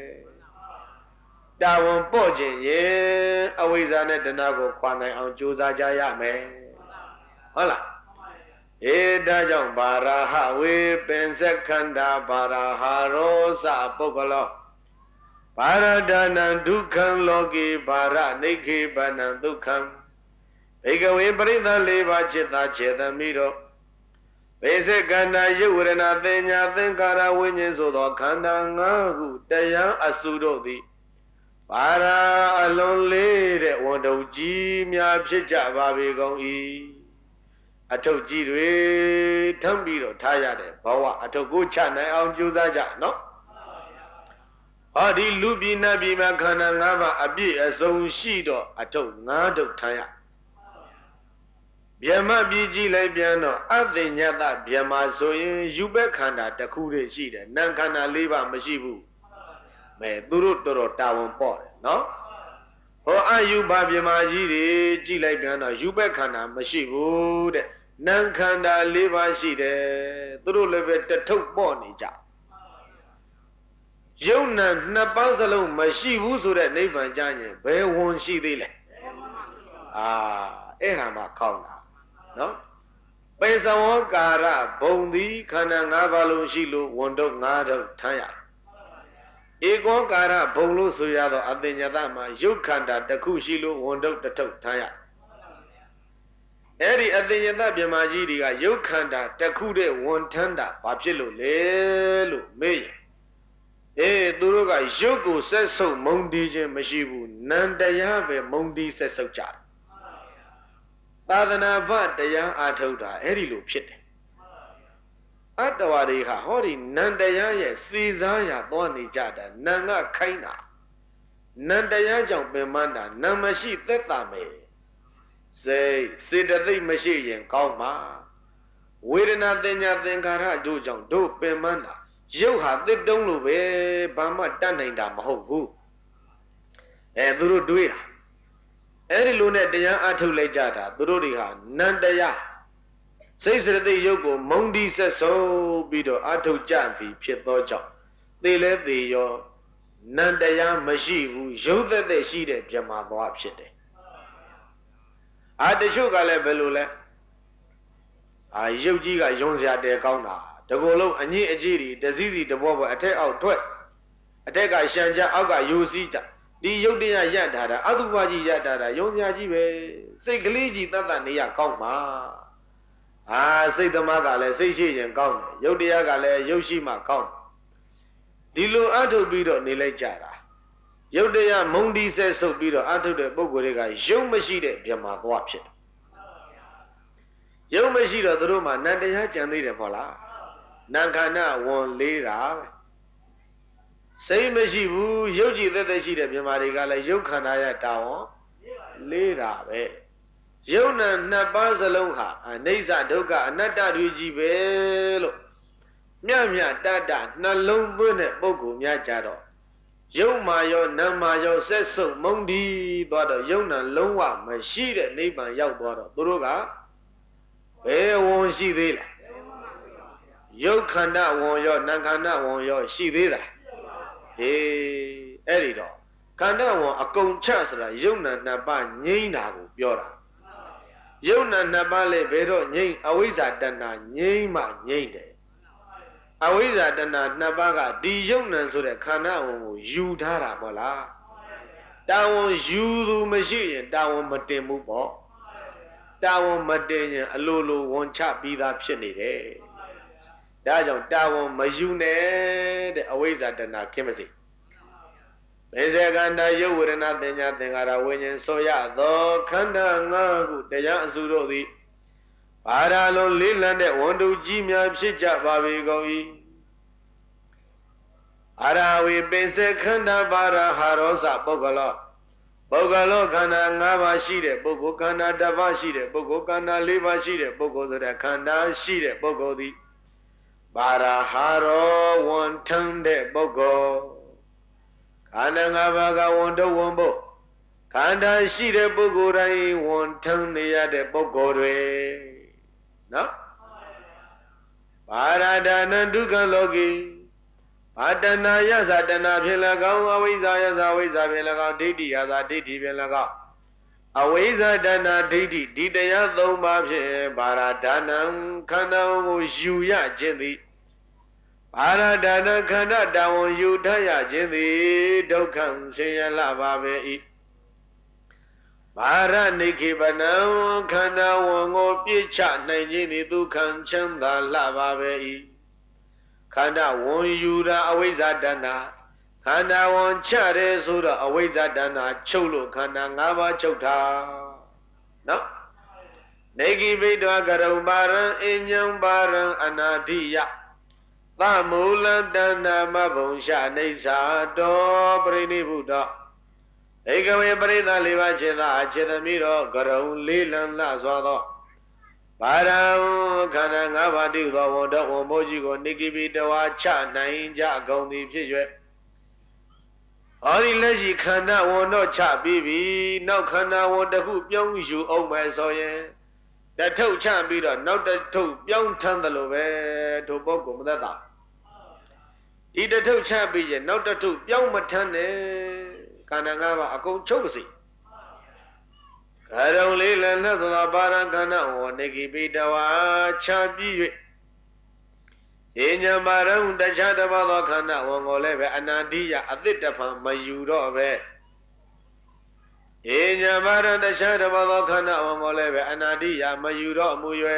တာဝန်ပေါ့ခြင်းရင်အဝိဇ္ဇာနဲ့တဏှာကိုခွာနိုင်အောင်ကြိုးစားကြရမယ်ဟုတ်လားဒါကြောင့်ဘာရာဟဝေပင်စခန္ဓာဘာရာဟာရောစပုဂ္ဂလောဘာရဒနာဒုက္ခံလောကေဘာရနိခေပနံဒုက္ခံဘေကဝေပရိသတ်၄ပါးจิตသားခြေသမီးတို့ဘေစခန္ဓာယုတ်ဝရဏသင်ညာသင်္ကာရဝိညာဉ်ဆိုသောခန္ဓာ၅ခုတရားအစုတို့သည်ဘာရာအလွန်လေးတဲ့ဝန်တုပ်ကြီးများဖြစ်ကြပါပေကုန်၏အထုပ်ကြီးတွေထမ်းပြီးတော့ထားရတဲ့ဘဝအထုပ်ကိုချနိုင်အောင်ကြိုးစားကြနော်ဟောဒီလူပြည်နတ်ပြည်မှာခန္ဓာ၅ပါးအပြည့်အစုံရှိတော့အထုပ်၅ထုပ်ထားရဗျမပြည်ကြည့်လိုက်ပြန်တော့အသိညတဗျမဆိုရင်ယူပဲခန္ဓာတစ်ခုတည်းရှိတယ်နာမ်ခန္ဓာ၄ပါးမရှိဘူးမဲသူတို့တော်တော်တာဝန်ပေါ့တယ်နော်ဟောအယူပါဗျမကြီးတွေကြည့်လိုက်ပြန်တော့ယူပဲခန္ဓာမရှိဘူးတဲ့နာမ်ခန္ဓာ၄ပါးရှိတယ်သူတို့လည်းပဲတထုပ်ပေါ့နေကြယုံနာနှစ်ပါးစလုံးမရှိဘူးဆိုတဲ့နိဗ္ဗာန်ကြရင်ဘယ်ဝန်ရှိသေးလဲအဲ့ဒါမှခေါင်းတာနော်ပေသဝကာရဘုံသည်ခန္ဓာ၅ပါးလုံးရှိလို့ဝန်တုပ်၅ထုပ်ထမ်းရတယ်ဧကောကာရဘုံလို့ဆိုရတော့အတ္တညတမှာယုတ်ခန္ဓာတစ်ခုရှိလို့ဝန်တုပ်တစ်ထုပ်ထမ်းရတယ်အဲ့ဒီအတ္တညတပြမကြီးတွေကယုတ်ခန္ဓာတစ်ခုတည်းဝန်ထမ်းတာဘာဖြစ်လို့လဲလို့မေးရင်သူတို့ကယုတ်ကိုဆက်ဆုပ်မုံတီးခြင်းမရှိဘူးနန္တရားပဲမုံတီးဆက်ဆုပ်ကြတယ်သာသနာ့ဘတရားအာထုတ်တာအဲ့ဒီလိုဖြစ်တယ်အတ္တဝါတွေဟာဟောဒီနန္တရားရဲ့စီစားရသွားနေကြတာနံကခိုင်းတာနန္တရားကြောင့်ပင်မတာနံမရှိသက်တာမယ်စိတ်စေတသိက်မရှိရင်ကောင်းမှာဝေဒနာသင်ညာသင်္ခါရတို့ကြောင့်တို့ပင်မတာရုပ်ဟာတစ်တုံးလို့ပဲဘာမှတတ်နိုင်တာမဟုတ်ဘူးသူတို့တွေးတာအဲ့ဒီလိုနဲ့တရားအထုတ်လိုက်ကြတာသူတို့တွေဟာနန္တရားစိတ်စရတိရုပ်ကိုမုံဒီဆက်ဆုံးပြီးတော့အထုတ်ကြသည်ဖြစ်သောကြောင့်သေလဲသေရောနန္တရားမရှိဘူးရုပ်သက်သက်ရှိတဲ့ပြမသွားဖြစ်တယ်တချို့ကလည်းဘယ်လိုလဲရုပ်ကြီးကယုံစရာတဲကောင်းတာတကူလုံးအညစ်အကြေးတွေတစည်းစီတဘောဘောအထက်အောက်ထွက်အထက်ကရှံကြအောက်ကယူစည်းတာဒီယုတ်တရားရတာအတုပါကြီးရတာယုံစရာကြီးပဲစိတ်ကလေးကြီးတတ်တတ်နေရကောင်းမှာစိတ်သမားကလည်းစိတ်ရှိရင်ကောင်းတယ်ယုတ်တရားကလည်းယုတ်ရှိမှကောင်းဒီလိုအထုတ်ပြီးတော့နေလိုက်ကြတာယုတ်တရားမုံဒီဆက်ဆုပ်ပြီးတော့အထုတ်တဲ့ပုဂ္ဂိုလ်တွေကယုံမရှိတဲ့ဗြဟ္မာသွားဖြစ်တယ်ယုံမရှိတော့သူတို့မှနန္တရားကြံသေးတယ်ပေါ့လားနာခန္ဓာဝန်လေးတာပဲစိတ်မရှိဘူးယုတ်ကြည်သက်သက်ရှိတဲ့မြမာတွေကလည်းယုတ်ခန္ဓာရတာဝန်လေးတာပဲယုတ်နာနှစ်ပါးစလုံးဟာအနိစ္စဒုက္ခအနတ္တတွေကြီးပဲလို့မြတ်မြတ်တတနှလုံးသွင်းတဲ့ပုဂ္ဂိုလ်များကြတော့ယုတ်မာရောနာမာရောဆက်ဆုပ်မုံဒီသွားတော့ယုတ်နာလုံးဝမရှိတဲ့နိဗ္ဗာန်ရောက်သွားတော့သူတို့ကဘယ်ဝန်ရှိသေးလဲယုတ်ခန္ဓာဝန်ရောနာခန္ဓာဝန်ရောရှိသေးတာအဲ့ဒီတော့ခန္ဓာဝန်အကုန်ချဆိုတာယုတ်နာနှစ်ပါးငြိမ့်တာကိုပြောတာယုတ်နာနှစ်ပါးလေဘယ်တော့ငြိမ့်အဝိဇ္ဇာတဏ္ဍငြိမ့်မှငြိမ့်တယ်အဝိဇ္ဇာတဏ္ဍနှစ်ပါးကဒီယုတ်နာဆိုတဲ့ခန္ဓာဝန်ကိုယူထားတာမဟုတ်လားတာဝန်ယူသူမရှိရင်တာဝန်မတင်ဘူးပေါ့တာဝန်မတင်ရင်အလိုလိုဝန်ချပြီးသားဖြစ်နေတယ်ဒါကြောင့်တာဝန်မယူနဲ့တဲ့အဝိဇ္ဇာတဏ္ဍခင်းမစေမေဇေကန္တာယုတ်ဝရဏသင်ညာသင်္ခါရဝိညာဉ်ဆိုရသောခန္ဓာ၅ခုတရားအစုတို့သည်ဘာရာလုံးလေးလံတဲ့ဝန်တုကြီးများဖြစ်ကြပါပေကုန်၏အာရဝေပိစေခန္ဓာဘာရာဟာရောစပုဂ္ဂလောပုဂ္ဂလောခန္ဓာ၅ပါးရှိတဲ့ပုဂ္ဂိုလ်ခန္ဓာတစ်ပါးရှိတဲ့ပုဂ္ဂိုလ်ခန္ဓာ၄ပါးရှိတဲ့ပုဂ္ဂိုလ်ဆိုတဲ့ခန္ဓာရှိတဲ့ပုဂ္ဂိုလ်သည်ဘာရာဟာရောဝန်ထမ်းတဲ့ပုဂ္ဂိုလ်ခန္ဓာ၅ပါးကဝန်တုဝန်ဖို့ခန္ဓာရှိတဲ့ပုဂ္ဂိုလ်တိုင်းဝန်ထမ်းနေရတဲ့ပုဂ္ဂိုလ်တွေနော်ဘာရာဒနာဒုက္ခလောကီဘာတဏယသတဏဖြင့်၎င်းအဝိဇ္ဇာယသအဝိဇ္ဇာဖြင့်၎င်းဒိဋ္ဌိယသဒိဋ္ဌိဖြင့်၎င်းဝိဇ္ဇဒါနဒိဋ္ဌိဒီတရား၃ပါးဖြင့်ဘာရဒါနံခန္ဓာကိုယူရခြင်းသည်ဘာရဒါနခန္ဓာတာဝန်ယူထရခြင်းသည်ဒုက္ခဆင်းရဲလှပါပဲ၏ဘာရနိခိပနံခန္ဓာဝန်ကိုပြည့်ချနိုင်ခြင်းသည်ဒုက္ခချမ်းသာလှပါပဲ၏ခန္ဓာဝန်ယူတာအဝိဇ္ဇဒါနခန္ဓာဝန်ချတယ်ဆိုတော့အဝိဇ္ဇဒါနချုပ်လို့ခန္ဓာ၅ပါးချုပ်တာနော်နေကိဘိဒဝကရုံပါရံအဉ္ဉံပါရံအနာဓိယသမူလတဏ္ဏမဘုံရှအိဋ္ဌာတောပရိနိဗ္ဗုတောဧကဝေပရိသလေးပါးခြေသာအခြေသမီးတော်ကရုံလေးလံလှစွာသောဘာရံခန္ဓာ၅ပါးတည်းသောဝန်တော်ဝန်မိုးကြီးကိုနေကိဘိဒဝချနိုင်ကြကုန်သည်ဖြစ်၍ဟောဒီလက်ရှိခန္ဓာဝန်တော့ချပြီးပြီနောက်ခန္ဓာဝန်တစ်ခုပြောင်းယူအောင်မယ်ဆိုရင်တထုတ်ချပြီးတော့နောက်တထုတ်ပြောင်းထမ်းတယ်လို့ပဲတို့ပုဂ္ဂိုလ်မသက်တာဒီတထုတ်ချပြီးရင်နောက်တထုတ်ပြောင်းမထမ်းနဲ့ခန္ဓာ၅ပါးအကုန်ချုပ်ပါစေကရုံလေးလည်းနဲ့သောပါရခန္ဓာဝနေကိပိတဝါချပြီး၍ဧညမာရံတခြားတစ်ပါးသောခန္ဓာဝန်ကိုလည်းပဲအနန္တိယအသစ်တဖန်မယူတော့ပဲဧညမာရံတခြားတစ်ပါးသောခန္ဓာဝန်ကိုလည်းပဲအနန္တိယမယူတော့မူ၍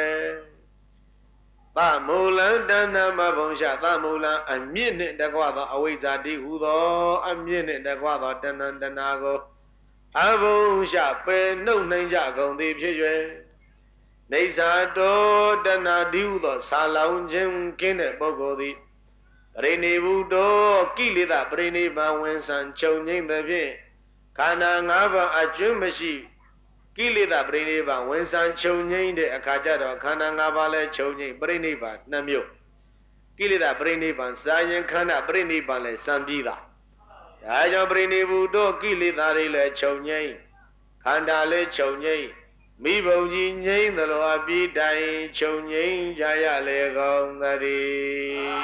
သမူလံတဏ္ဏမဘုံရှသမူလံအမြင့်နှင့်တကွသောအဝိဇ္ဇာတိဟုသောအမြင့်နှင့်တကွသောတဏ္ဏတဏှာကိုအဘုံရှပယ်နှုတ်နိုင်ကြကုန်သည်ဖြစ်၍နေဇာတောတဏှာတိဟုသောဆာလောင်ခြင်းကင်းတဲ့ပုဂ္ဂိုလ်သည်ပရိနိဗ္ဗုတောကိလေသာပရိနိဗ္ဗာန်ဝင်ဆံချုပ်ငြိမ့်သဖြင့်ခန္ဓာ၅ပါးအကျွမ်းမရှိကိလေသာပရိနိဗ္ဗာန်ဝင်ဆံချုပ်ငြိမ့်တဲ့အခါကျတော့ခန္ဓာ၅ပါးလည်းချုပ်ငြိမ့်ပရိနိဗ္ဗာန်နှမျိုးကိလေသာပရိနိဗ္ဗာန်စာရင်ခန္ဓာပရိနိဗ္ဗာန်လည်းစံပြီးတာဒါကြောင့်ပရိနိဗ္ဗုတောကိလေသာတွေလည်းချုပ်ငြိမ့်ခန္ဓာလည်းချုပ်ငြိမ့်မိဘုံကြီးငြိမ့်သလိုအပြီးတိုင်ချုပ်ငြိမ့်ကြရလေကုန်သတည်း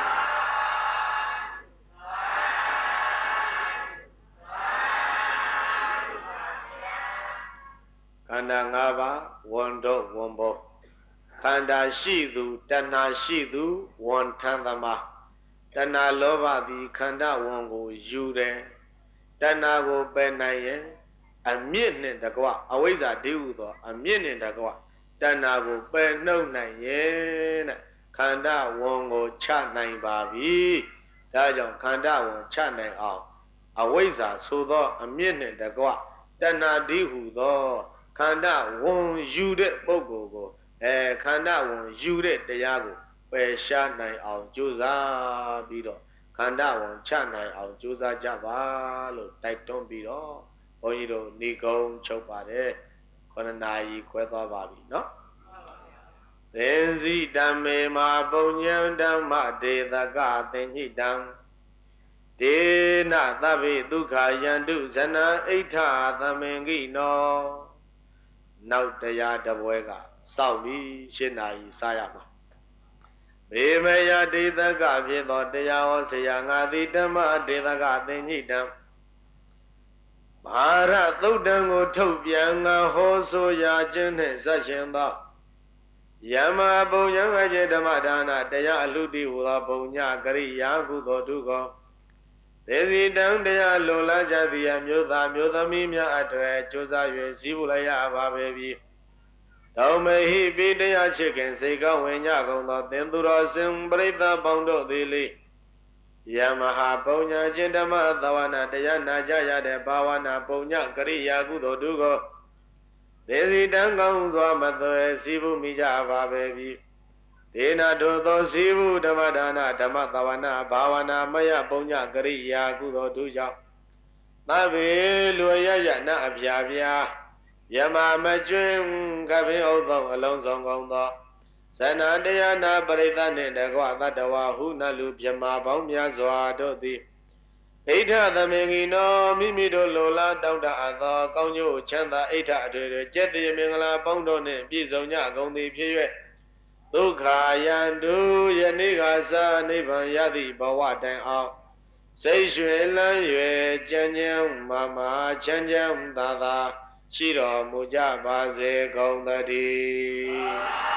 ခန္ဓာ၅ပါးဝန်တော့ဝန်ဘောခန္ဓာရှိသူတဏှာရှိသူဝန်ထမ်းသမားတဏှာလောဘသည်ခန္ဓာဝန်ကိုယူတယ်တဏှာကိုပယ်နိုင်ရင်အမြင့်နှင့်တကွအဝိဇ္ဇာတည်းဟုသောအမြင့်နှင့်တကွတဏှာကိုပယ်နှုတ်နိုင်ရဲ့တဲ့ခန္ဓာဝန်ကိုချနိုင်ပါပြီဒါကြောင့်ခန္ဓာဝန်ချနိုင်အောင်အဝိဇ္ဇာဆိုသောအမြင့်နှင့်တကွတဏှာတည်းဟုသောခန္ဓာဝန်ယူတဲ့ပုဂ္ဂိုလ်ကိုခန္ဓာဝန်ယူတဲ့တရားကိုပယ်ရှားနိုင်အောင်ကြိုးစားပြီးတော့ခန္ဓာဝန်ချနိုင်အောင်ကြိုးစားကြပါလို့တိုက်တွန်းပြီးတော့ဘုန်းကြီးတို့ဏိကုံချုပ်ပါတယ်9 နာရီခွဲသွားပါပြီเนาะသင်္စီဓမ္မေမာပုညံဓမ္မဒေသကသင်္ဟိတံဒေနသဗ္ဗေဒုက္ခယန္တုဇနံအိဋ္ဌသမင်္ဂိနောနောက်တရားတပွဲကစောက်ပြီး7 နာရီစားရမှာဘေမယဒေသကဖြစ်သောတရားဟောဆရာငါသည်ဓမ္မဒေသကသင်္ဟိတံမဟာရသုတ်တံကိုထုတ်ပြန်ငါဟောဆိုရာခြင်းနှင့်ဆက်ရှင်သောယမဘုံယံအကျေဓမ္မဒါနတရားအလှတိဟူသောဘုံညကရိယာကုသိုလ်တုကောသေစီတံတရားလုံလာကြသည်အမျိုးသားမျိုးသမီးများအထွေကြိုးစား၍စည်းဝလိုက်ရပါပဲပြီတောမဟိပိတရားချစ်ခင်စိတ်ကောင်းဝင်ကြကုန်သောသင်သူတော်စင်ပရိသတ်ပေါင်းတို့သည်လေယမဟာပုံညာခြင်းဓမ္မသဝနာတရားနာကြရတဲ့ဘာဝနာပုံညကရိယာကုသိုလ်တုကိုသေစီတံကောင်းစွာမသွဲစည်းဘူးမိကြပါပဲပြီဒေနာထိုသောစည်းဘူးဓမ္မဒါနဓမ္မသဝနာဘာဝနာမယပုံညကရိယာကုသိုလ်တုကြောင့်သဗ္ဗေလူရရနအပြာပြာယမမကျွင်းကပင်ဥသောအလုံးစုံကုန်သောဇဏတရားနာပရိသတ်နှင့်တကွသတ္တဝါဟုနလူမြမပေါင်းများစွာတို့သည်ဣဋ္ဌသမင်္ဂိနောမိမိတို့လိုလားတောင်းတအပ်သောကောင်းကျိုးချမ်းသာဣဋ္ဌအထွေထွေကျက်တည်မင်္ဂလာပေါင်းတို့နှင့်ပြည့်စုံကြကုန်သည်ဖြစ်၍ဒုက္ခယန္တုယနေ့ကသာနိဗ္ဗာန်ရသည့်ဘဝတိုင်အောင်စိတ်ရွှင်လန်း၍ကြံ့ကြံ့မာမာချမ်းချမ်းသာသာရှိတော်မူကြပါစေကုန်သတည်း